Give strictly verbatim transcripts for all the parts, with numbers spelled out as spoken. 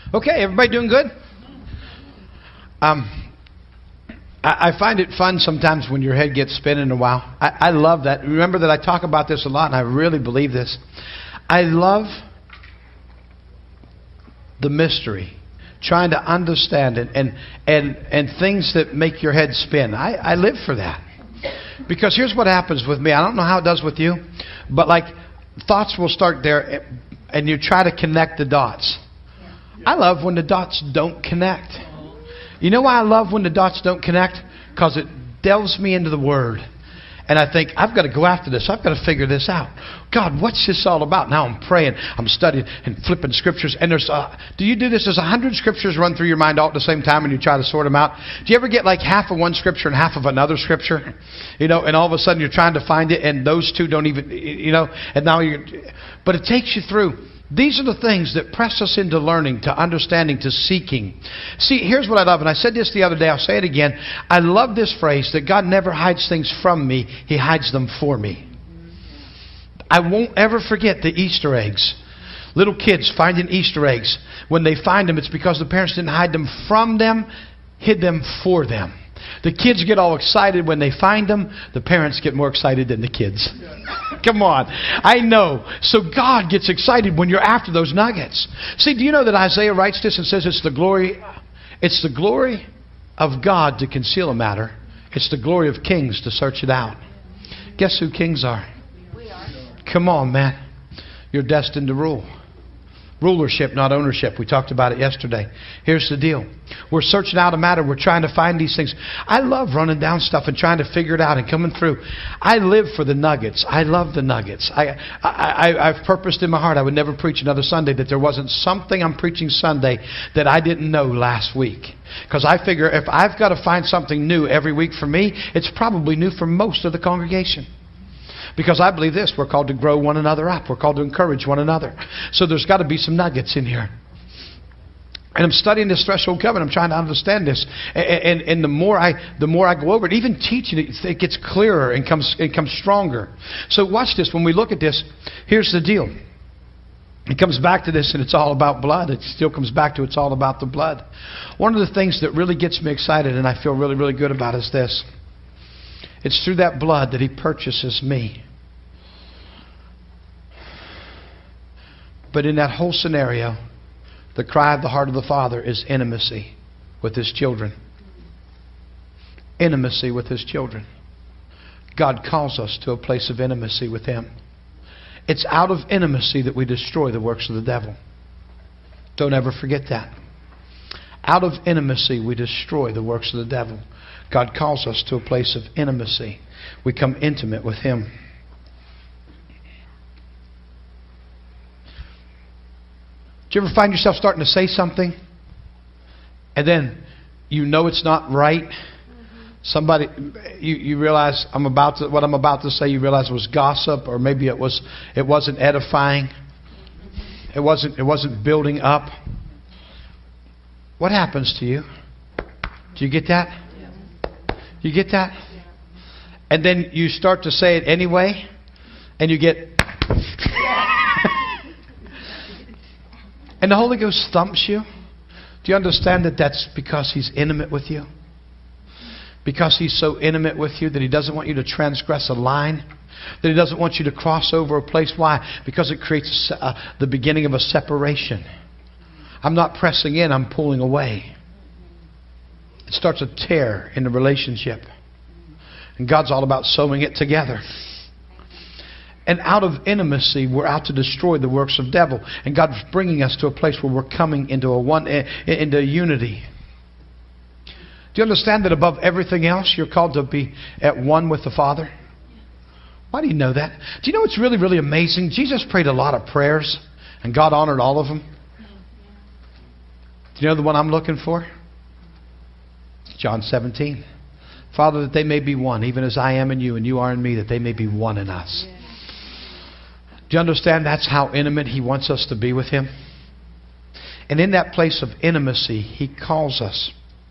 Okay, everybody doing good? Um, I, I find it fun sometimes when your head gets spinning a while. I, I love that. Remember that I talk about this a lot, and I really believe this. I love the mystery, trying to understand it, and and and things that make your head spin. I, I live for that. Because here's what happens with me. I don't know how it does with you, but like thoughts will start there, and you try to connect the dots. I love when the dots don't connect. You know why I love when the dots don't connect? Because it delves me into the Word. And I think, I've got to go after this. I've got to figure this out. God, what's this all about? Now I'm praying. I'm studying and flipping scriptures. And there's, uh, do you do this? There's a hundred scriptures run through your mind all at the same time and you try to sort them out. Do you ever get like half of one scripture and half of another scripture? You know, and all of a sudden you're trying to find it and those two don't even, you know, and now you're, but it takes you through. These are the things that press us into learning, to understanding, to seeking. See, here's what I love, and I said this the other day, I'll say it again. I love this phrase that God never hides things from me, He hides them for me. I won't ever forget the Easter eggs. Little kids finding Easter eggs. When they find them, it's because the parents didn't hide them from them, hid them for them. The kids get all excited when they find them. The parents get more excited than the kids. Come on. I know. So God gets excited when you're after those nuggets. See, do you know that Isaiah writes this and says it's the glory, it's the glory of God to conceal a matter. It's the glory of kings to search it out. Guess who kings are? We are. Come on, man. You're destined to rule. Rulership, not ownership. We talked about it yesterday. Here's the deal. We're searching out a matter. We're trying to find these things. I love running down stuff and trying to figure it out and coming through. I live for the nuggets. I love the nuggets. I, I, I, I've purposed in my heart I would never preach another Sunday that there wasn't something I'm preaching Sunday that I didn't know last week. Because I figure if I've got to find something new every week for me, it's probably new for most of the congregation. Because I believe this, we're called to grow one another up. We're called to encourage one another. So there's got to be some nuggets in here. And I'm studying this threshold covenant. I'm trying to understand this. And, and, and the more I the more I go over it, even teaching it, it gets clearer and comes, it comes stronger. So watch this. When we look at this, here's the deal. It comes back to this and it's all about blood. It still comes back to it's all about the blood. One of the things that really gets me excited and I feel really, really good about is this. It's through that blood that He purchases me. But in that whole scenario, the cry of the heart of the Father is intimacy with His children. Intimacy with His children. God calls us to a place of intimacy with Him. It's out of intimacy that we destroy the works of the devil. Don't ever forget that. Out of intimacy we destroy the works of the devil. God calls us to a place of intimacy. We come intimate with Him. Do you ever find yourself starting to say something and then you know it's not right? Somebody, you, you realize I'm about to, what I'm about to say, you realize was gossip, or maybe it was it wasn't edifying. It wasn't it wasn't building up. What happens to you? Do you get that? You get that? And then you start to say it anyway, and you get and the Holy Ghost thumps you. Do you understand that that's because He's intimate with you? Because He's so intimate with you that He doesn't want you to transgress a line, that He doesn't want you to cross over a place. Why? Because it creates a, uh, the beginning of a separation. I'm not pressing in, I'm pulling away. It starts a tear in the relationship. And God's all about sewing it together. And out of intimacy, we're out to destroy the works of the devil. And God's bringing us to a place where we're coming into a one, into unity. Do you understand that above everything else, you're called to be at one with the Father? Why do you know that? Do you know what's really, really amazing? Jesus prayed a lot of prayers, and God honored all of them. Do you know the one I'm looking for? John seventeen. Father, that they may be one, even as I am in you and you are in me, that they may be one in us. Do you understand that's how intimate He wants us to be with Him? And in that place of intimacy, He calls us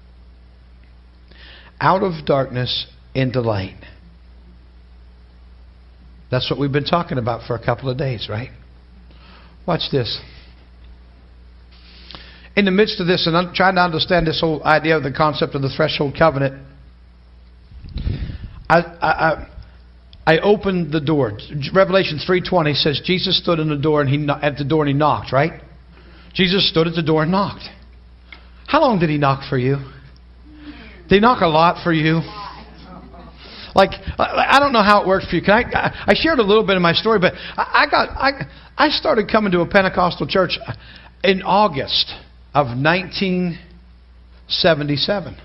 out of darkness into light. That's what we've been talking about for a couple of days, right? Watch this. in the midst of this and I'm trying to understand this whole idea of the concept of the threshold covenant, I, I, I, I opened the door. Revelation three twenty says Jesus stood in the door and he at the door and he knocked, right? Jesus stood at the door and knocked. How long did he knock for you? Did he knock a lot for you? Like, I don't know how it works for you. Can I, I shared a little bit of my story, but I got I I started coming to a Pentecostal church in August of nineteen seventy-seven.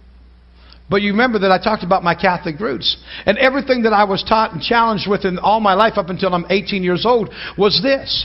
But you remember that I talked about my Catholic roots. And everything that I was taught and challenged with in all my life up until I'm eighteen years old was this.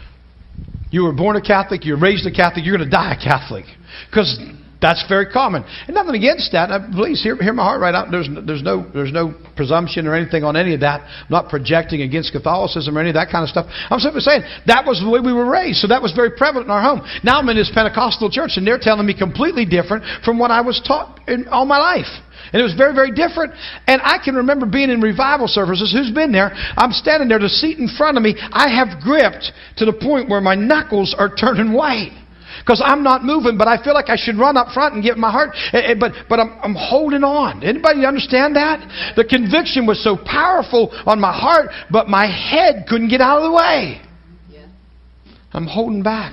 You were born a Catholic, you were raised a Catholic, you're going to die a Catholic. Because that's very common. And nothing against that. Uh, please hear, hear my heart right out. There's, there's, no, there's no presumption or anything on any of that. I'm not projecting against Catholicism or any of that kind of stuff. I'm simply saying that was the way we were raised. So that was very prevalent in our home. Now I'm in this Pentecostal church and they're telling me completely different from what I was taught in all my life. And it was very, very different. And I can remember being in revival services. Who's been there? I'm standing there. The seat in front of me, I have gripped to the point where my knuckles are turning white. Because I'm not moving, but I feel like I should run up front and give my heart. But but I'm, I'm holding on. Anybody understand that? The conviction was so powerful on my heart, but my head couldn't get out of the way. Yeah. I'm holding back.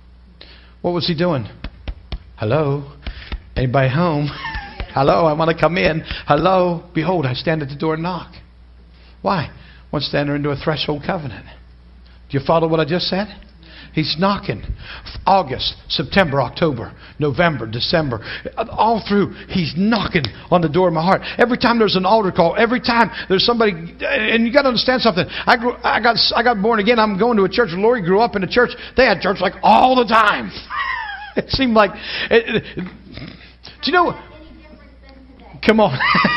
What was he doing? Hello? Anybody home? Hello, I want to come in. Hello? Behold, I stand at the door and knock. Why? I want to enter into a threshold covenant. Do you follow what I just said? He's knocking. August, September, October, November, December. All through, he's knocking on the door of my heart. Every time there's an altar call, every time there's somebody, and you got to understand something. I grew, I got, I got born again. I'm going to a church. Lori grew up in a church. They had church like all the time. It seemed like. It, it, do you know? Come on.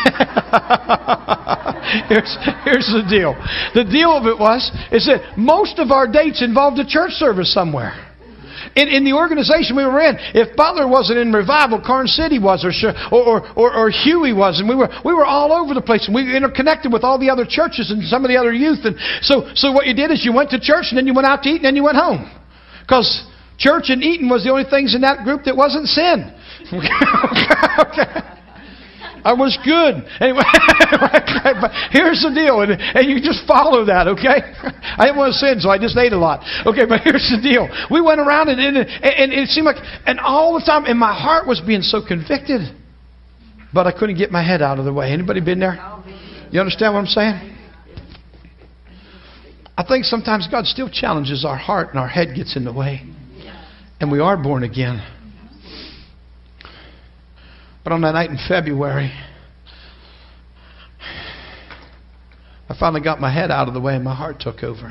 here's, here's the deal. The deal of it was, is that most of our dates involved a church service somewhere. In, in the organization we were in, if Butler wasn't in revival, Carn City was, or or, or or Huey was, and we were we were all over the place, and we interconnected with all the other churches and some of the other youth. And so, so what you did is you went to church, and then you went out to eat, and then you went home, because church and eating was the only things in that group that wasn't sin. Okay. I was good. Anyway, but here's the deal. And, and you just follow that, okay? I didn't want to sin, so I just ate a lot. Okay, but here's the deal. We went around and, and, and it seemed like, and all the time, and my heart was being so convicted, but I couldn't get my head out of the way. Anybody been there? You understand what I'm saying? I think sometimes God still challenges our heart and our head gets in the way. And we are born again. But on that night in February, I finally got my head out of the way and my heart took over.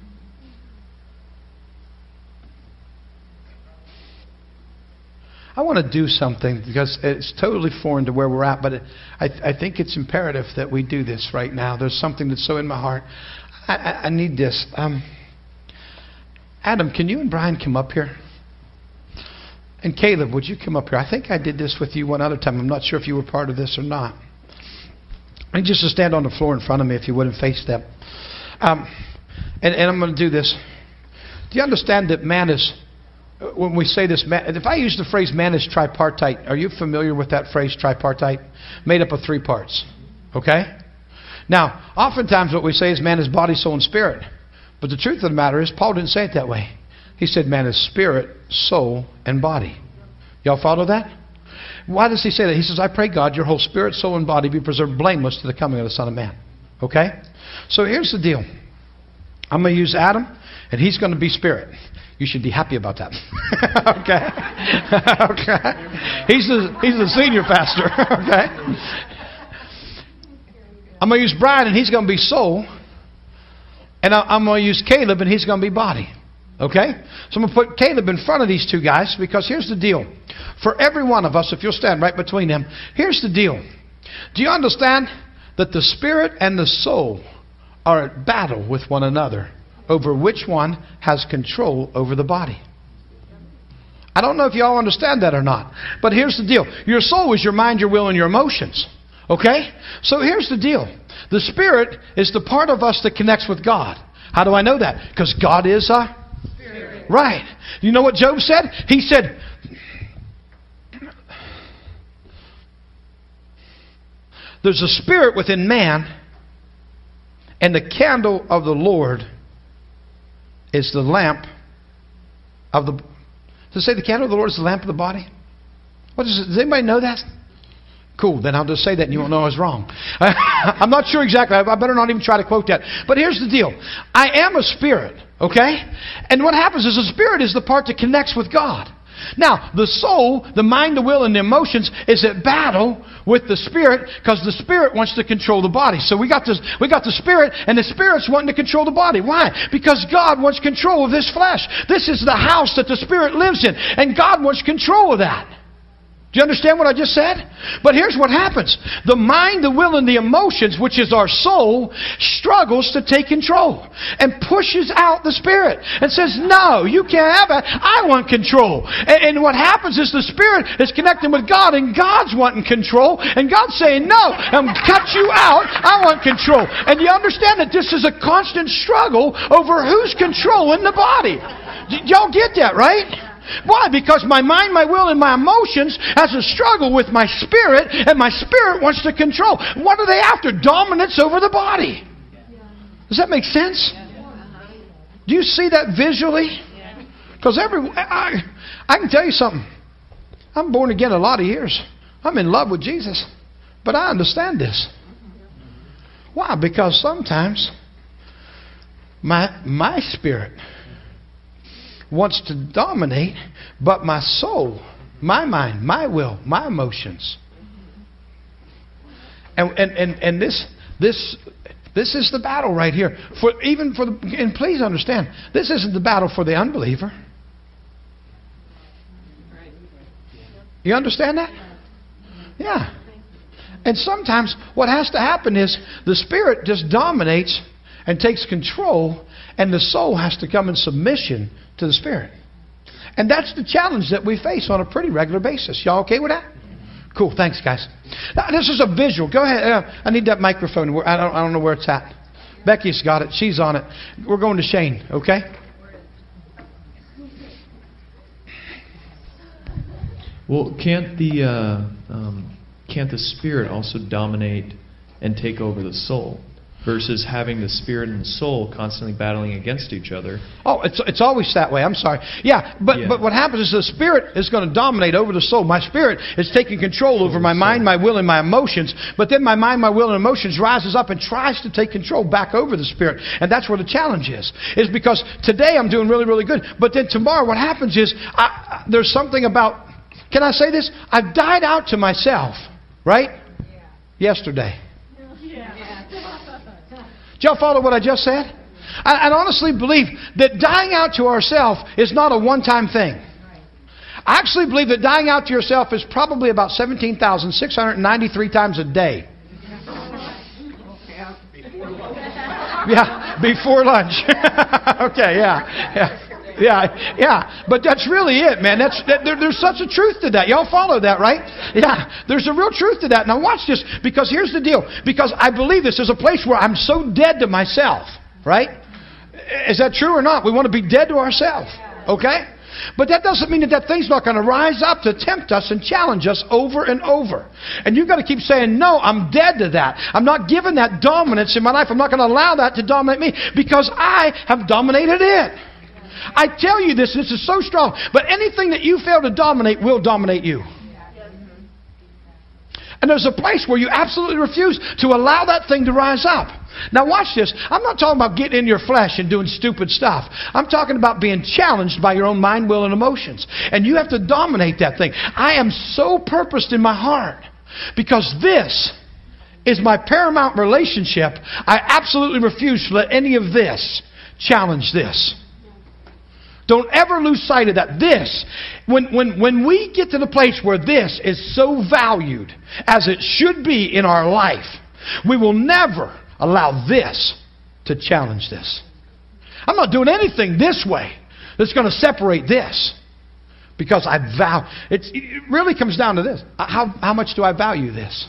I want to do something because it's totally foreign to where we're at, but it, I, I think it's imperative that we do this right now. There's something that's so in my heart. I, I, I need this. Um, Adam, can you and Brian come up here? And Caleb, would you come up here? I think I did this with you one other time. I'm not sure if you were part of this or not. I need just to stand on the floor in front of me if you would and face them. Um, and, and I'm going to do this. Do you understand that man is, when we say this, man, if I use the phrase man is tripartite, are you familiar with that phrase tripartite? Made up of three parts. Okay? Now, oftentimes what we say is man is body, soul, and spirit. But the truth of the matter is, Paul didn't say it that way. He said man is spirit, soul, and body. Y'all follow that? Why does he say that? He says, I pray God your whole spirit, soul, and body be preserved blameless to the coming of the Son of Man. Okay? So here's the deal. I'm going to use Adam, and he's going to be spirit. You should be happy about that. Okay? Okay? He's the, he's the senior pastor. Okay? I'm going to use Brian, and he's going to be soul. And I'm going to use Caleb, and he's going to be body. Okay? So I'm going to put Caleb in front of these two guys because here's the deal. For every one of us, if you'll stand right between them, here's the deal. Do you understand that the spirit and the soul are at battle with one another over which one has control over the body? I don't know if you all understand that or not. But here's the deal. Your soul is your mind, your will, and your emotions. Okay? So here's the deal. The spirit is the part of us that connects with God. How do I know that? Because God is a spirit. Right. You know what Job said? He said, there's a spirit within man, and the candle of the Lord is the lamp of the... Does it say the candle of the Lord is the lamp of the body? What is it? Does anybody know that? Cool, then I'll just say that and you won't know I was wrong. I'm not sure exactly. I better not even try to quote that. But here's the deal. I am a spirit, okay? And what happens is the spirit is the part that connects with God. Now, the soul, the mind, the will, and the emotions is at battle with the spirit because the spirit wants to control the body. So we got this, we got the spirit, and the spirit's wanting to control the body. Why? Because God wants control of this flesh. This is the house that the spirit lives in, and God wants control of that. Do you understand what I just said? But here's what happens. The mind, the will, and the emotions, which is our soul, struggles to take control and pushes out the spirit and says, no, you can't have it. I want control. And, and what happens is the spirit is connecting with God, and God's wanting control, and God's saying, no, I'm cut you out. I want control. And you understand that this is a constant struggle over who's controlling the body. Y- y'all get that, right? Why? Because my mind, my will, and my emotions has a struggle with my spirit, and my spirit wants to control. What are they after? Dominance over the body. Does that make sense? Do you see that visually? Because every I, I can tell you something. I'm born again a lot of years. I'm in love with Jesus. But I understand this. Why? Because sometimes my my spirit wants to dominate, but my soul, my mind, my will, my emotions. And and and, and this this this is the battle right here. For even for the and please understand, this isn't the battle for the unbeliever. You understand that? Yeah. And sometimes what has to happen is the spirit just dominates and takes control, and the soul has to come in submission to the spirit. And that's the challenge that we face on a pretty regular basis. Y'all okay with that? Cool. Thanks, guys. Now, this is a visual. Go ahead. Uh, I need that microphone. I don't, I don't know where it's at. Becky's got it. She's on it. We're going to Shane. Okay? Well, can't the uh, um, can't the spirit also dominate and take over the soul? Versus having the spirit and the soul constantly battling against each other. Oh, it's it's always that way. I'm sorry. Yeah, but Yeah. but what happens is the spirit is going to dominate over the soul. My spirit is taking control over my mind, my will, and my emotions. But then my mind, my will, and emotions rises up and tries to take control back over the spirit. And that's where the challenge is. Is because today I'm doing really, really good. But then tomorrow what happens is I, I, there's something about, can I say this? I've died out to myself, right? Yeah. Yesterday. Did y'all follow what I just said? I, I honestly believe that dying out to ourselves is not a one-time thing. I actually believe that dying out to yourself is probably about seventeen thousand six hundred ninety-three times a day. Yeah, before lunch. Okay, yeah, yeah. Yeah, yeah, but that's really it, man. That's that, there, there's such a truth to that. Y'all follow that, right? Yeah, there's a real truth to that. Now watch this, because here's the deal. Because I believe this is a place where I'm so dead to myself, right? Is that true or not? We want to be dead to ourselves, okay? But that doesn't mean that that thing's not going to rise up to tempt us and challenge us over and over. And you've got to keep saying, no, I'm dead to that. I'm not giving that dominance in my life. I'm not going to allow that to dominate me because I have dominated it. I tell you this, this is so strong. But anything that you fail to dominate will dominate you. And there's a place where you absolutely refuse to allow that thing to rise up. Now watch this. I'm not talking about getting in your flesh and doing stupid stuff. I'm talking about being challenged by your own mind, will, and emotions. And you have to dominate that thing. I am so purposed in my heart because this is my paramount relationship. I absolutely refuse to let any of this challenge this. Don't ever lose sight of that. This, when, when, when we get to the place where this is so valued as it should be in our life, we will never allow this to challenge this. I'm not doing anything this way that's going to separate this. Because I vow, it's, it really comes down to this. How, how much do I value this?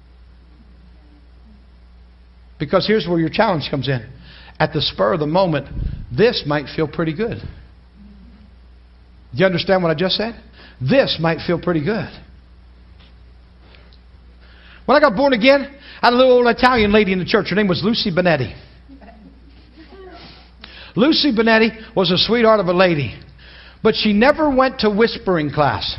Because here's where your challenge comes in. At the spur of the moment, this might feel pretty good. Do you understand what I just said? This might feel pretty good. When I got born again, I had a little old Italian lady in the church. Her name was Lucy Benetti. Lucy Benetti was a sweetheart of a lady. But she never went to whispering class.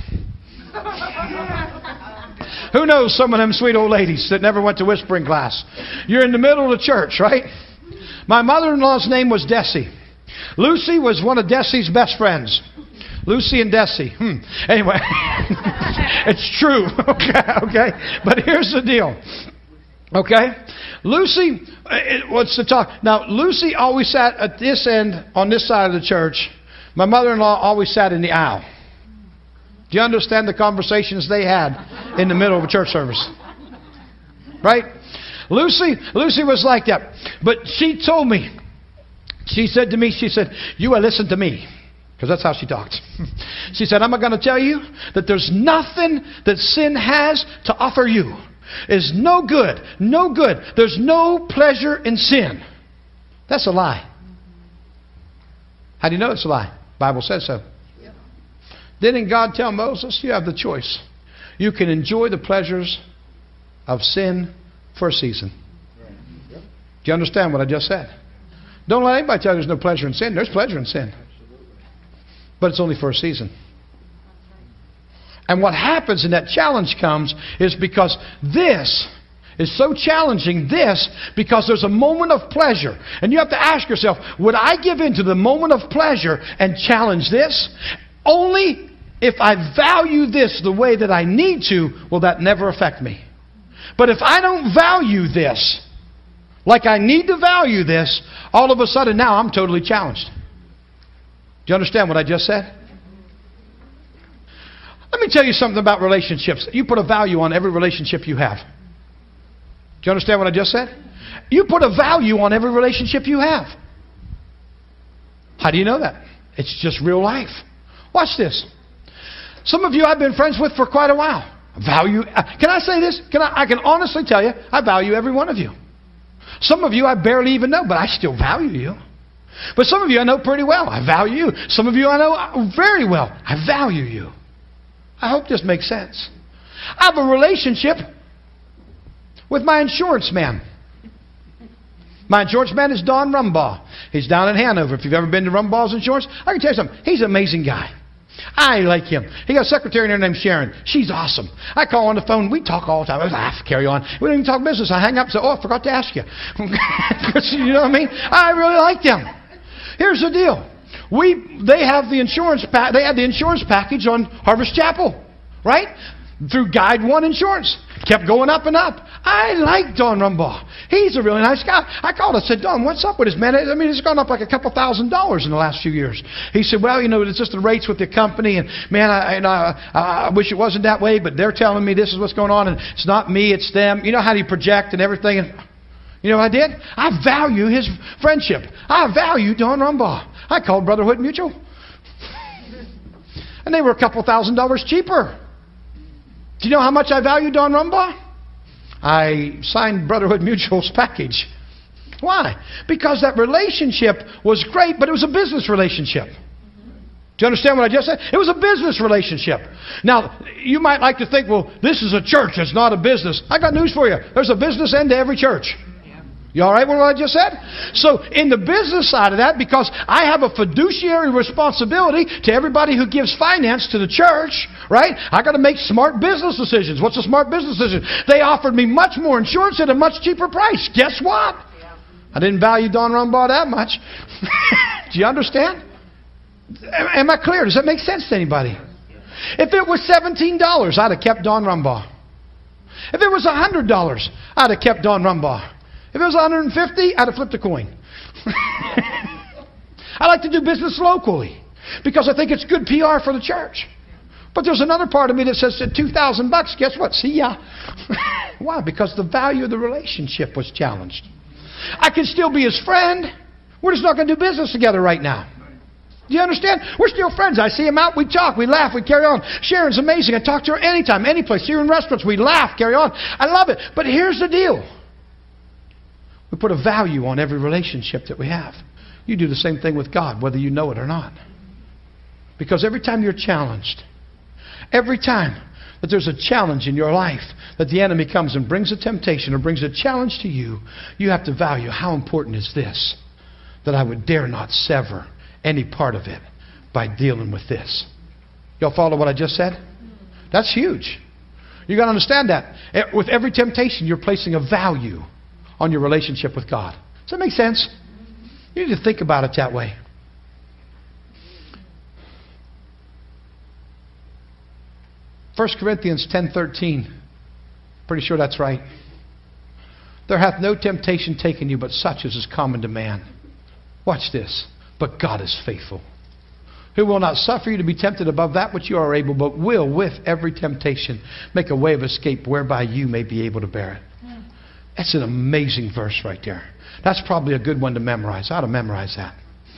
Who knows some of them sweet old ladies that never went to whispering class? You're in the middle of the church, right? My mother-in-law's name was Desi. Lucy was one of Desi's best friends. Lucy and Desi. Hmm. Anyway, it's true. Okay, okay. But here's the deal. Okay? Lucy, it, what's the talk? Now, Lucy always sat at this end on this side of the church. My mother-in-law always sat in the aisle. Do you understand the conversations they had in the middle of a church service? Right? Lucy, Lucy was like that. But she told me, she said to me, she said, you will listen to me. Because that's how she talked. She said, I'm going to tell you that there's nothing that sin has to offer you. It's no good. No good. There's no pleasure in sin. That's a lie. How do you know it's a lie? The Bible says so. Yep. Didn't God tell Moses, you have the choice. You can enjoy the pleasures of sin for a season. Yep. Do you understand what I just said? Don't let anybody tell you there's no pleasure in sin. There's pleasure in sin. But it's only for a season. And what happens, and that challenge comes, is because this is so challenging, this, because there's a moment of pleasure. And you have to ask yourself, would I give in to the moment of pleasure and challenge this? Only if I value this the way that I need to, will that never affect me. But if I don't value this, like I need to value this, all of a sudden now I'm totally challenged. Do you understand what I just said? Let me tell you something about relationships. You put a value on every relationship you have. Do you understand what I just said? You put a value on every relationship you have. How do you know that? It's just real life. Watch this. Some of you I've been friends with for quite a while. Value. Can I say this? Can I, I can honestly tell you, I value every one of you. Some of you I barely even know, but I still value you. But some of you I know pretty well. I value you. Some of you I know very well. I value you. I hope this makes sense. I have a relationship with my insurance man. My insurance man is Don Rumbaugh. He's down in Hanover. If you've ever been to Rumbaugh's Insurance, I can tell you something. He's an amazing guy. I like him. He got a secretary in there named Sharon. She's awesome. I call on the phone. We talk all the time. I laugh, carry on. We don't even talk business. I hang up and say, oh, I forgot to ask you. You know what I mean? I really like them. Here's the deal. We they have the insurance pa- they had the insurance package on Harvest Chapel, right? Through Guide One Insurance. Kept going up and up. I like Don Rumbaugh. He's a really nice guy. I called and said, Don, what's up with this, man? I mean, it's gone up like a couple thousand dollars in the last few years. He said, well, you know, it's just the rates with the company. And, man, I, and I, I wish it wasn't that way, but they're telling me this is what's going on. And it's not me, it's them. You know how do you project and everything? And you know what I did? I value his friendship. I value Don Rumbaugh. I called Brotherhood Mutual. And they were a couple thousand dollars cheaper. Do you know how much I value Don Rumbaugh? I signed Brotherhood Mutual's package. Why? Because that relationship was great, but it was a business relationship. Do you understand what I just said? It was a business relationship. Now, you might like to think, well, this is a church. It's not a business. I got news for you. There's a business end to every church. You all right with what I just said? So in the business side of that, because I have a fiduciary responsibility to everybody who gives finance to the church, right? I got to make smart business decisions. What's a smart business decision? They offered me much more insurance at a much cheaper price. Guess what? I didn't value Don Rumbaugh that much. Do you understand? Am I clear? Does that make sense to anybody? If it was seventeen dollars, I'd have kept Don Rumbaugh. If it was one hundred dollars, I'd have kept Don Rumbaugh. If it was one hundred fifty dollars, I'd have flipped a coin. I like to do business locally because I think it's good P R for the church. But there's another part of me that says at two thousand bucks, guess what? See ya. Why? Because the value of the relationship was challenged. I can still be his friend. We're just not going to do business together right now. Do you understand? We're still friends. I see him out, we talk, we laugh, we carry on. Sharon's amazing. I talk to her anytime, any place. See her in restaurants, we laugh, carry on. I love it. But here's the deal. We put a value on every relationship that we have. You do the same thing with God, whether you know it or not. Because every time you're challenged, every time that there's a challenge in your life, that the enemy comes and brings a temptation or brings a challenge to you, you have to value how important is this, that I would dare not sever any part of it by dealing with this. Y'all follow what I just said? That's huge. You got to understand that. With every temptation, you're placing a value on your relationship with God. Does that make sense? You need to think about it that way. First Corinthians ten thirteen. Pretty sure that's right. There hath no temptation taken you but such as is common to man. Watch this. But God is faithful, who will not suffer you to be tempted above that which you are able, but will with every temptation make a way of escape whereby you may be able to bear it. That's an amazing verse right there. That's probably a good one to memorize. I ought to memorize that.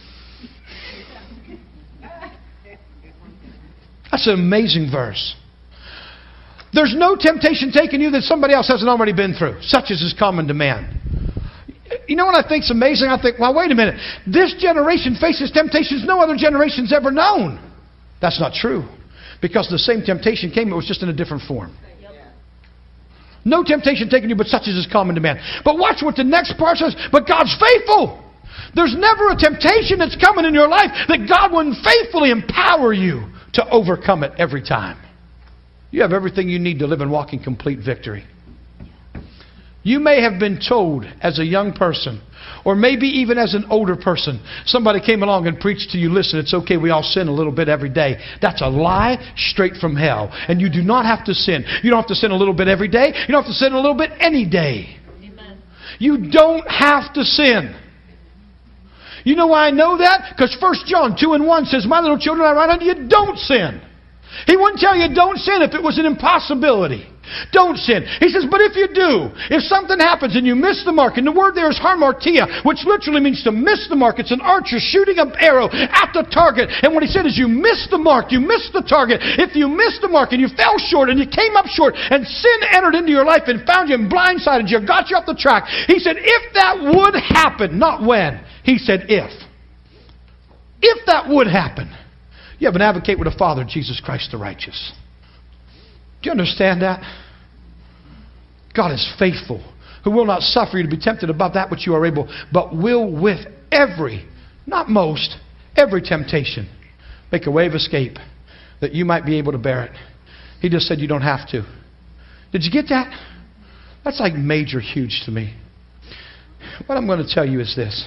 That's an amazing verse. There's no temptation taken you that somebody else hasn't already been through, such as is common to man. You know what I think's amazing? I think, well, wait a minute. This generation faces temptations no other generation's ever known. That's not true. Because the same temptation came, it was just in a different form. No temptation taken you but such as is common to man. But watch what the next part says. But God's faithful. There's never a temptation that's coming in your life that God wouldn't faithfully empower you to overcome it every time. You have everything you need to live and walk in complete victory. You may have been told as a young person, or maybe even as an older person, somebody came along and preached to you, listen, it's okay, we all sin a little bit every day. That's a lie straight from hell. And you do not have to sin. You don't have to sin a little bit every day. You don't have to sin a little bit any day. Amen. You don't have to sin. You know why I know that? Because First John two and one says, my little children, I write unto you, don't sin. He wouldn't tell you don't sin if it was an impossibility. Don't sin. He says, but if you do, if something happens and you miss the mark, and the word there is harmartia, which literally means to miss the mark. It's an archer shooting an arrow at the target. And what he said is you missed the mark, you missed the target. If you missed the mark and you fell short and you came up short and sin entered into your life and found you and blindsided you, got you off the track. He said, if that would happen, not when. He said, if. If that would happen, you have an advocate with the Father, Jesus Christ the righteous. Do you understand that? God is faithful, who will not suffer you to be tempted above that which you are able, but will with every, not most, every temptation, make a way of escape that you might be able to bear it. He just said you don't have to. Did you get that? That's like major huge to me. What I'm going to tell you is this.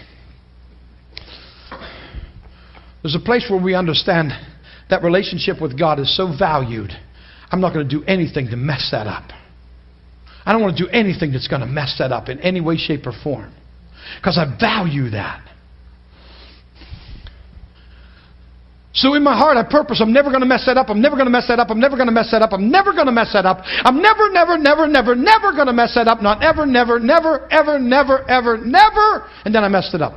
There's a place where we understand that relationship with God is so valued, I'm not going to do anything to mess that up. I don't want to do anything that's going to mess that up in any way, shape, or form. Because I value that. So in my heart, I purpose, I'm never going to mess that up. I'm never going to mess that up. I'm never going to mess that up. I'm never going to mess that up. I'm never, never, never, never, never going to mess that up. Not ever, never, never, ever, never, ever, never. And then I messed it up.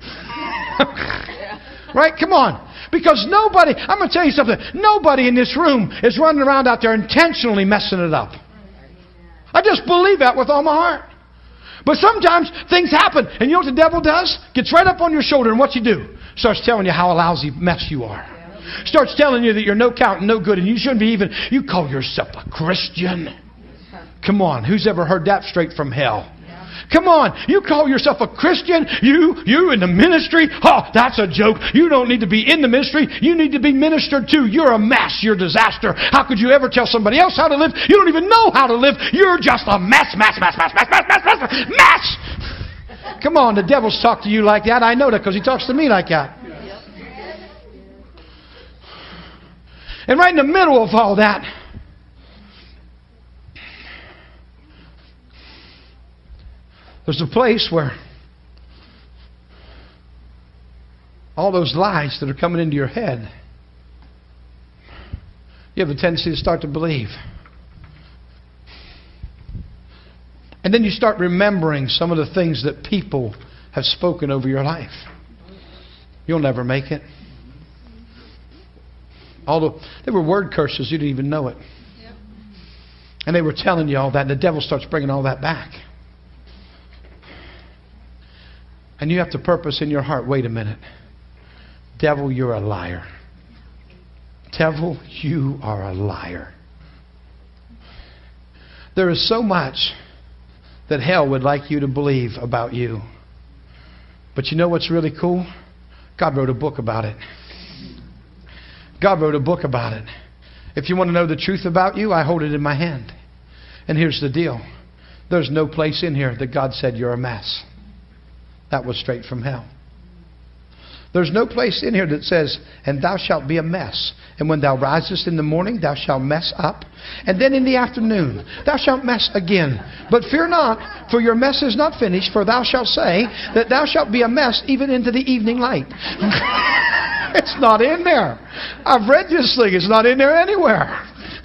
Right? Come on. Because nobody, I'm going to tell you something, nobody in this room is running around out there intentionally messing it up. I just believe that with all my heart. But sometimes things happen, and you know what the devil does? Gets right up on your shoulder, and what you do? Starts telling you how a lousy mess you are. Starts telling you that you're no count and no good, and you shouldn't be even, you call yourself a Christian. Come on, who's ever heard that straight from hell? Come on, you call yourself a Christian, you you in the ministry, oh, that's a joke. You don't need to be in the ministry, you need to be ministered to. You're a mess, you're a disaster. How could you ever tell somebody else how to live? You don't even know how to live. You're just a mess, mess, mess, mess, mess, mess, mess, mess, mess. Come on, the devil's talk to you like that. I know that because he talks to me like that. And right in the middle of all that, there's a place where all those lies that are coming into your head, you have a tendency to start to believe. And then you start remembering some of the things that people have spoken over your life. You'll never make it. Although they were word curses, you didn't even know it. And they were telling you all that, and the devil starts bringing all that back. And you have to purpose in your heart, wait a minute. Devil, you're a liar. Devil, you are a liar. There is so much that hell would like you to believe about you. But you know what's really cool? God wrote a book about it. God wrote a book about it. If you want to know the truth about you, I hold it in my hand. And here's the deal. There's no place in here that God said you're a mess. That was straight from hell. There's no place in here that says, and thou shalt be a mess. And when thou risest in the morning, thou shalt mess up. And then in the afternoon, thou shalt mess again. But fear not, for your mess is not finished. For thou shalt say that thou shalt be a mess even into the evening light. It's not in there. I've read this thing. It's not in there anywhere.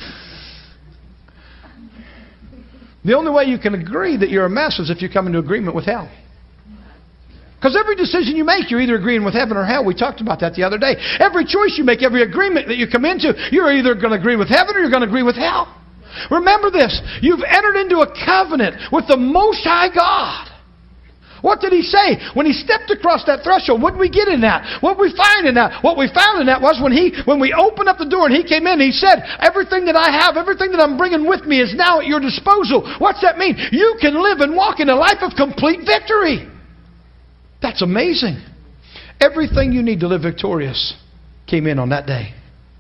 The only way you can agree that you're a mess is if you come into agreement with hell. Because every decision you make, you're either agreeing with heaven or hell. We talked about that the other day. Every choice you make, every agreement that you come into, you're either going to agree with heaven or you're going to agree with hell. Remember this. You've entered into a covenant with the Most High God. What did He say? When He stepped across that threshold, what did we get in that? What we find in that? What we found in that was when He, when we opened up the door and He came in, He said, everything that I have, everything that I'm bringing with me is now at your disposal. What's that mean? You can live and walk in a life of complete victory. That's amazing. Everything you need to live victorious came in on that day.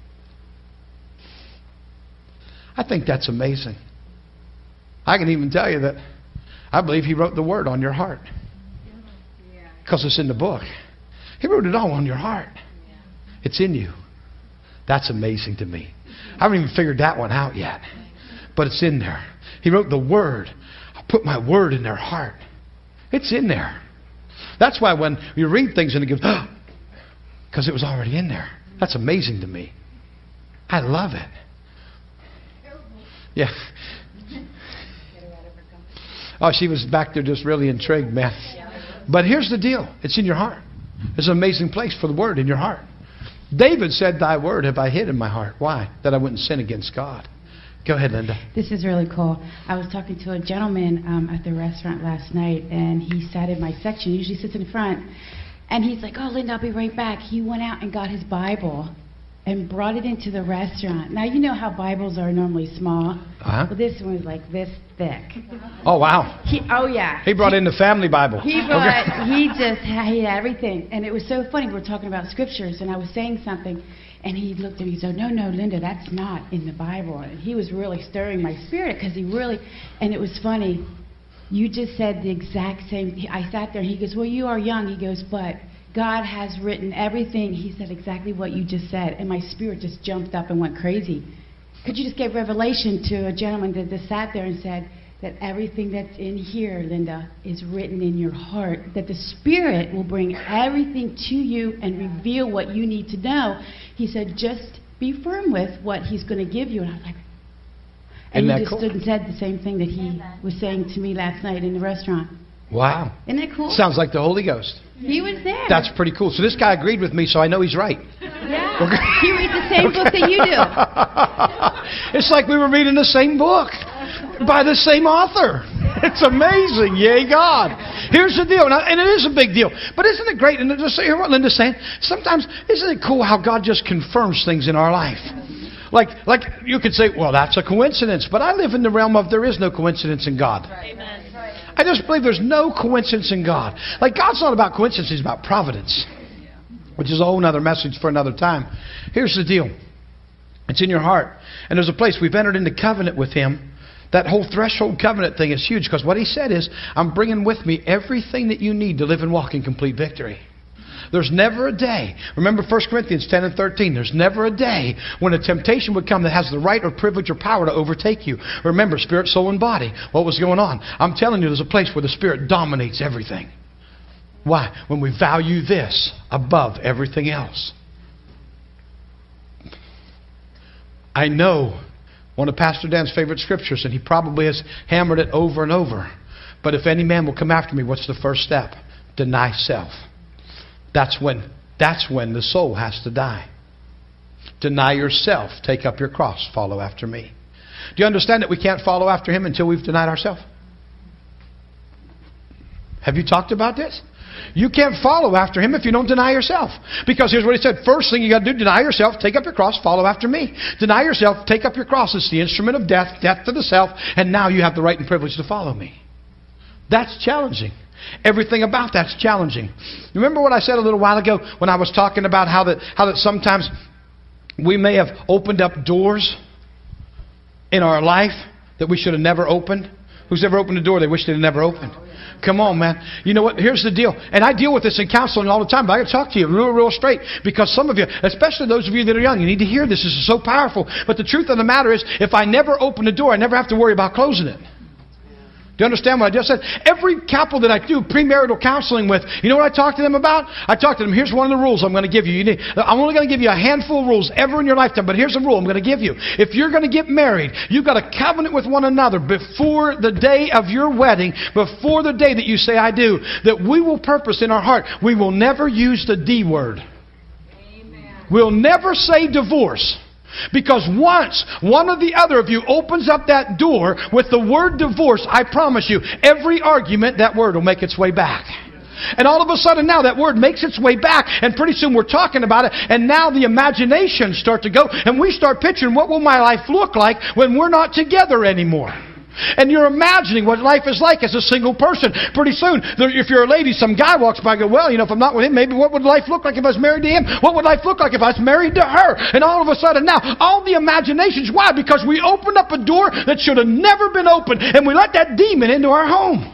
I think that's amazing. I can even tell you that I believe He wrote the word on your heart. Because it's in the book. He wrote it all on your heart. It's in you. That's amazing to me. I haven't even figured that one out yet. But it's in there. He wrote the word. I put my word in their heart. It's in there. That's why when you read things and it goes, oh, because it was already in there. That's amazing to me. I love it. Yeah. Oh, she was back there just really intrigued, man. But here's the deal. It's in your heart. It's an amazing place for the word in your heart. David said, thy word have I hid in my heart. Why? That I wouldn't sin against God. Go ahead, Linda. This is really cool. I was talking to a gentleman um, at the restaurant last night, and he sat in my section. He usually sits in front. And he's like, oh, Linda, I'll be right back. He went out and got his Bible and brought it into the restaurant. Now, you know how Bibles are normally small. Uh-huh. Well, this one was like this thick. Oh, wow. He, oh, yeah. He brought he, in the family Bible. He brought, okay. he just had, he had everything. And it was so funny. We were talking about scriptures, and I was saying something. And he looked at me and said, no, no, Linda, that's not in the Bible. And he was really stirring my spirit because he really, and it was funny. You just said the exact same thing. I sat there and he goes, well, you are young. He goes, but God has written everything. He said exactly what you just said. And my spirit just jumped up and went crazy. Could you just give revelation to a gentleman that just sat there and said that everything that's in here, Linda, is written in your heart, that the Spirit will bring everything to you and reveal what you need to know. He said, just be firm with what He's going to give you. And I was like, and he just cool? stood and said the same thing that he was saying to me last night in the restaurant. Wow. Isn't that cool? Sounds like the Holy Ghost. He was there. That's pretty cool. So this guy agreed with me, so I know he's right. Yeah. Okay. He reads the same okay. book that you do. It's like we were reading the same book by the same author. It's amazing. Yay, God. Here's the deal. And it is a big deal. But isn't it great? And just hear what Linda's saying. Sometimes, isn't it cool how God just confirms things in our life? Like, like you could say, well, that's a coincidence. But I live in the realm of there is no coincidence in God. Amen. I just believe there's no coincidence in God. Like, God's not about coincidence. He's about providence. Which is a whole other message for another time. Here's the deal. It's in your heart. And there's a place we've entered into covenant with Him. That whole threshold covenant thing is huge. Because what He said is, I'm bringing with me everything that you need to live and walk in complete victory. There's never a day. Remember First Corinthians ten and thirteen. There's never a day when a temptation would come that has the right or privilege or power to overtake you. Remember, spirit, soul, and body. What was going on? I'm telling you, there's a place where the Spirit dominates everything. Why? When we value this above everything else. I know one of Pastor Dan's favorite scriptures, and he probably has hammered it over and over. But if any man will come after me, what's the first step? Deny self. That's when, that's when the soul has to die. Deny yourself. Take up your cross. Follow after me. Do you understand that we can't follow after Him until we've denied ourselves? Have you talked about this? You can't follow after Him if you don't deny yourself. Because here's what He said. First thing you got to do, deny yourself, take up your cross, follow after me. Deny yourself, take up your cross. It's the instrument of death, death to the self, and now you have the right and privilege to follow me. That's challenging. Everything about that's challenging. Remember what I said a little while ago when I was talking about how that, how that sometimes we may have opened up doors in our life that we should have never opened? Who's ever opened a door they wish they'd never opened? Come on, man. You know what? Here's the deal. And I deal with this in counseling all the time, but I got to talk to you real, real straight. Because some of you, especially those of you that are young, you need to hear this. This is so powerful. But the truth of the matter is, if I never open the door, I never have to worry about closing it. Do you understand what I just said? Every couple that I do premarital counseling with, you know what I talk to them about? I talk to them, here's one of the rules I'm going to give you. you need, I'm only going to give you a handful of rules ever in your lifetime, but here's a rule I'm going to give you. If you're going to get married, you've got to covenant with one another before the day of your wedding, before the day that you say I do, that we will purpose in our heart, we will never use the D word. Amen. We'll never say divorce. Because once one or the other of you opens up that door with the word divorce, I promise you, every argument, that word will make its way back. And all of a sudden now that word makes its way back, and pretty soon we're talking about it, and now the imaginations start to go, and we start picturing what will my life look like when we're not together anymore. And you're imagining what life is like as a single person. Pretty soon, if you're a lady, some guy walks by and goes, well, you know, if I'm not with him, maybe what would life look like if I was married to him? What would life look like if I was married to her? And all of a sudden now, all the imaginations. Why? Because we opened up a door that should have never been opened, and we let that demon into our home.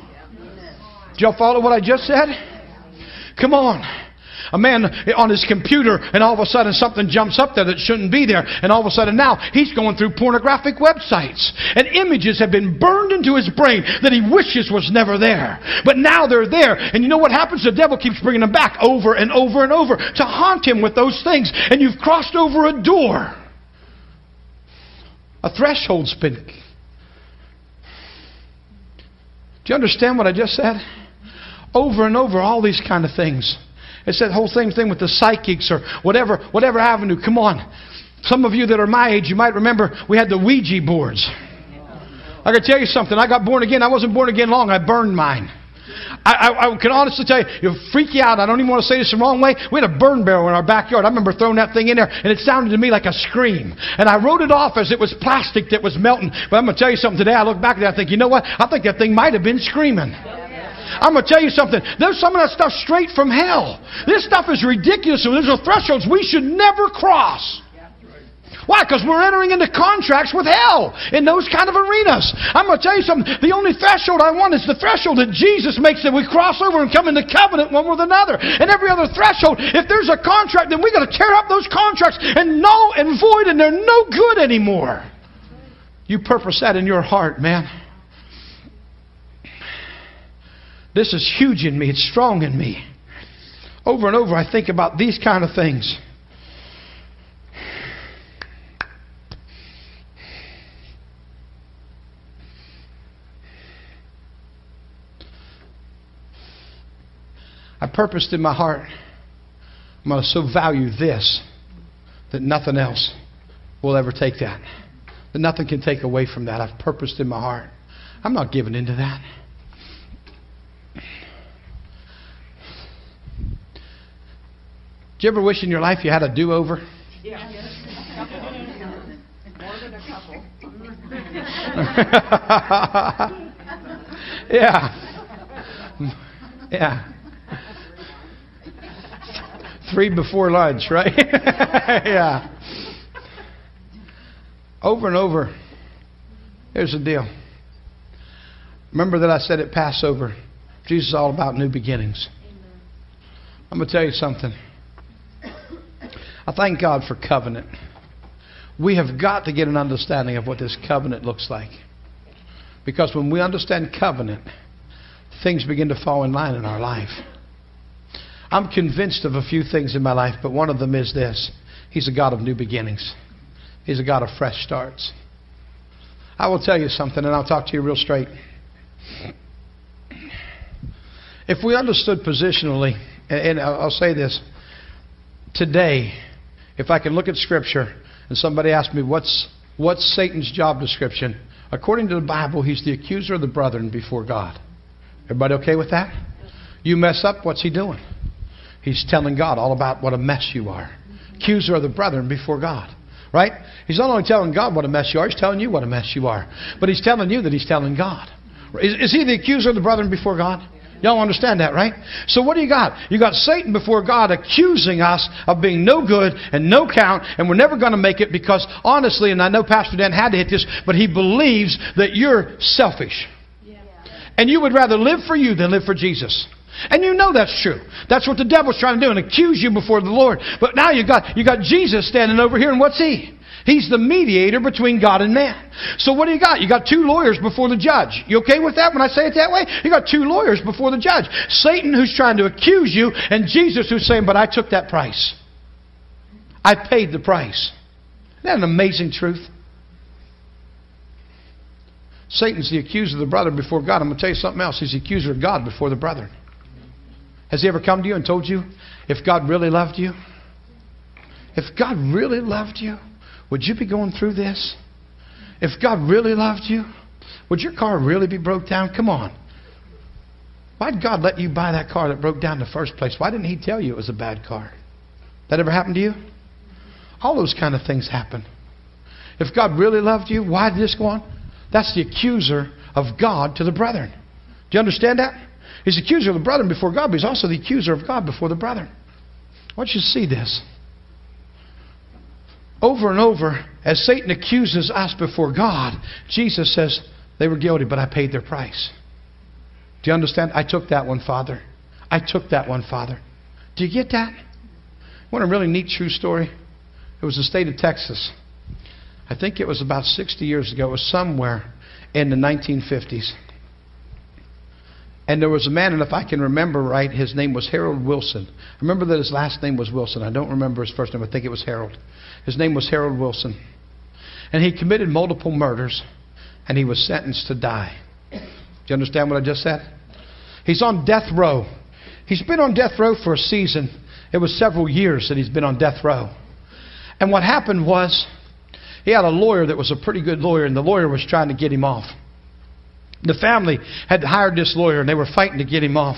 Did y'all follow what I just said? Come on. A man on his computer, and all of a sudden something jumps up there that shouldn't be there. And all of a sudden now he's going through pornographic websites. And images have been burned into his brain that he wishes was never there. But now they're there. And you know what happens? The devil keeps bringing them back over and over and over to haunt him with those things. And you've crossed over a door. A threshold's been... Do you understand what I just said? Over and over, all these kind of things. It's that whole same thing with the psychics or whatever, whatever avenue. Come on. Some of you that are my age, you might remember we had the Ouija boards. I can tell you something. I got born again. I wasn't born again long. I burned mine. I, I, I can honestly tell you, it'll freak you out. I don't even want to say this the wrong way. We had a burn barrel in our backyard. I remember throwing that thing in there, and it sounded to me like a scream. And I wrote it off as it was plastic that was melting. But I'm going to tell you something today. I look back at that and think, you know what? I think that thing might have been screaming. I'm going to tell you something. There's some of that stuff straight from hell. This stuff is ridiculous. There's no thresholds we should never cross. Why? Because we're entering into contracts with hell in those kind of arenas. I'm going to tell you something. The only threshold I want is the threshold that Jesus makes that we cross over and come into covenant one with another. And every other threshold, if there's a contract, then we got to tear up those contracts and null and void, and they're no good anymore. You purpose that in your heart, man. This is huge in me. It's strong in me. Over and over I think about these kind of things. I purposed in my heart, I'm going to so value this that nothing else will ever take that. That nothing can take away from that. I've purposed in my heart. I'm not giving into that. Did you ever wish in your life you had a do-over? Yeah. More than a couple. Yeah. Yeah. Three before lunch, right? Yeah. Over and over. Here's the deal. Remember that I said at Passover, Jesus is all about new beginnings. I'm going to tell you something. I thank God for covenant. We have got to get an understanding of what this covenant looks like. Because when we understand covenant, things begin to fall in line in our life. I'm convinced of a few things in my life, but one of them is this. He's a God of new beginnings. He's a God of fresh starts. I will tell you something, and I'll talk to you real straight. If we understood positionally, and I'll say this, today, if I can look at Scripture and somebody asks me, what's, what's Satan's job description? According to the Bible, he's the accuser of the brethren before God. Everybody okay with that? You mess up, what's he doing? He's telling God all about what a mess you are. Accuser of the brethren before God. Right? He's not only telling God what a mess you are, he's telling you what a mess you are. But he's telling you that he's telling God. Is, is he the accuser of the brethren before God? Y'all understand that, right? So what do you got? You got Satan before God accusing us of being no good and no count, and we're never going to make it because, honestly, and I know Pastor Dan had to hit this, but he believes that you're selfish. And you would rather live for you than live for Jesus. And you know that's true. That's what the devil's trying to do, and accuse you before the Lord. But now you got you got Jesus standing over here, and what's he? He's the mediator between God and man. So what do you got? You got two lawyers before the judge. You okay with that when I say it that way? You got two lawyers before the judge. Satan who's trying to accuse you, and Jesus who's saying, but I took that price. I paid the price. Isn't that an amazing truth? Satan's the accuser of the brother before God. I'm going to tell you something else. He's the accuser of God before the brethren. Has he ever come to you and told you if God really loved you? If God really loved you, would you be going through this? If God really loved you, would your car really be broke down? Come on. Why did God let you buy that car that broke down in the first place? Why didn't he tell you it was a bad car? That ever happened to you? All those kind of things happen. If God really loved you, why did this go on? That's the accuser of God to the brethren. Do you understand that? He's the accuser of the brethren before God, but he's also the accuser of God before the brethren. I want you to see this. Over and over, as Satan accuses us before God, Jesus says, they were guilty, but I paid their price. Do you understand? I took that one, Father. I took that one, Father. Do you get that? What a really neat true story. It was the state of Texas. I think it was about sixty years ago. It was somewhere in the nineteen fifties. And there was a man, and if I can remember right, his name was Harold Wilson. I remember that his last name was Wilson. I don't remember his first name. I think it was Harold. His name was Harold Wilson. And he committed multiple murders, and he was sentenced to die. Do you understand what I just said? He's on death row. He's been on death row for a season. It was several years that he's been on death row. And what happened was, he had a lawyer that was a pretty good lawyer, and the lawyer was trying to get him off. The family had hired this lawyer, and they were fighting to get him off.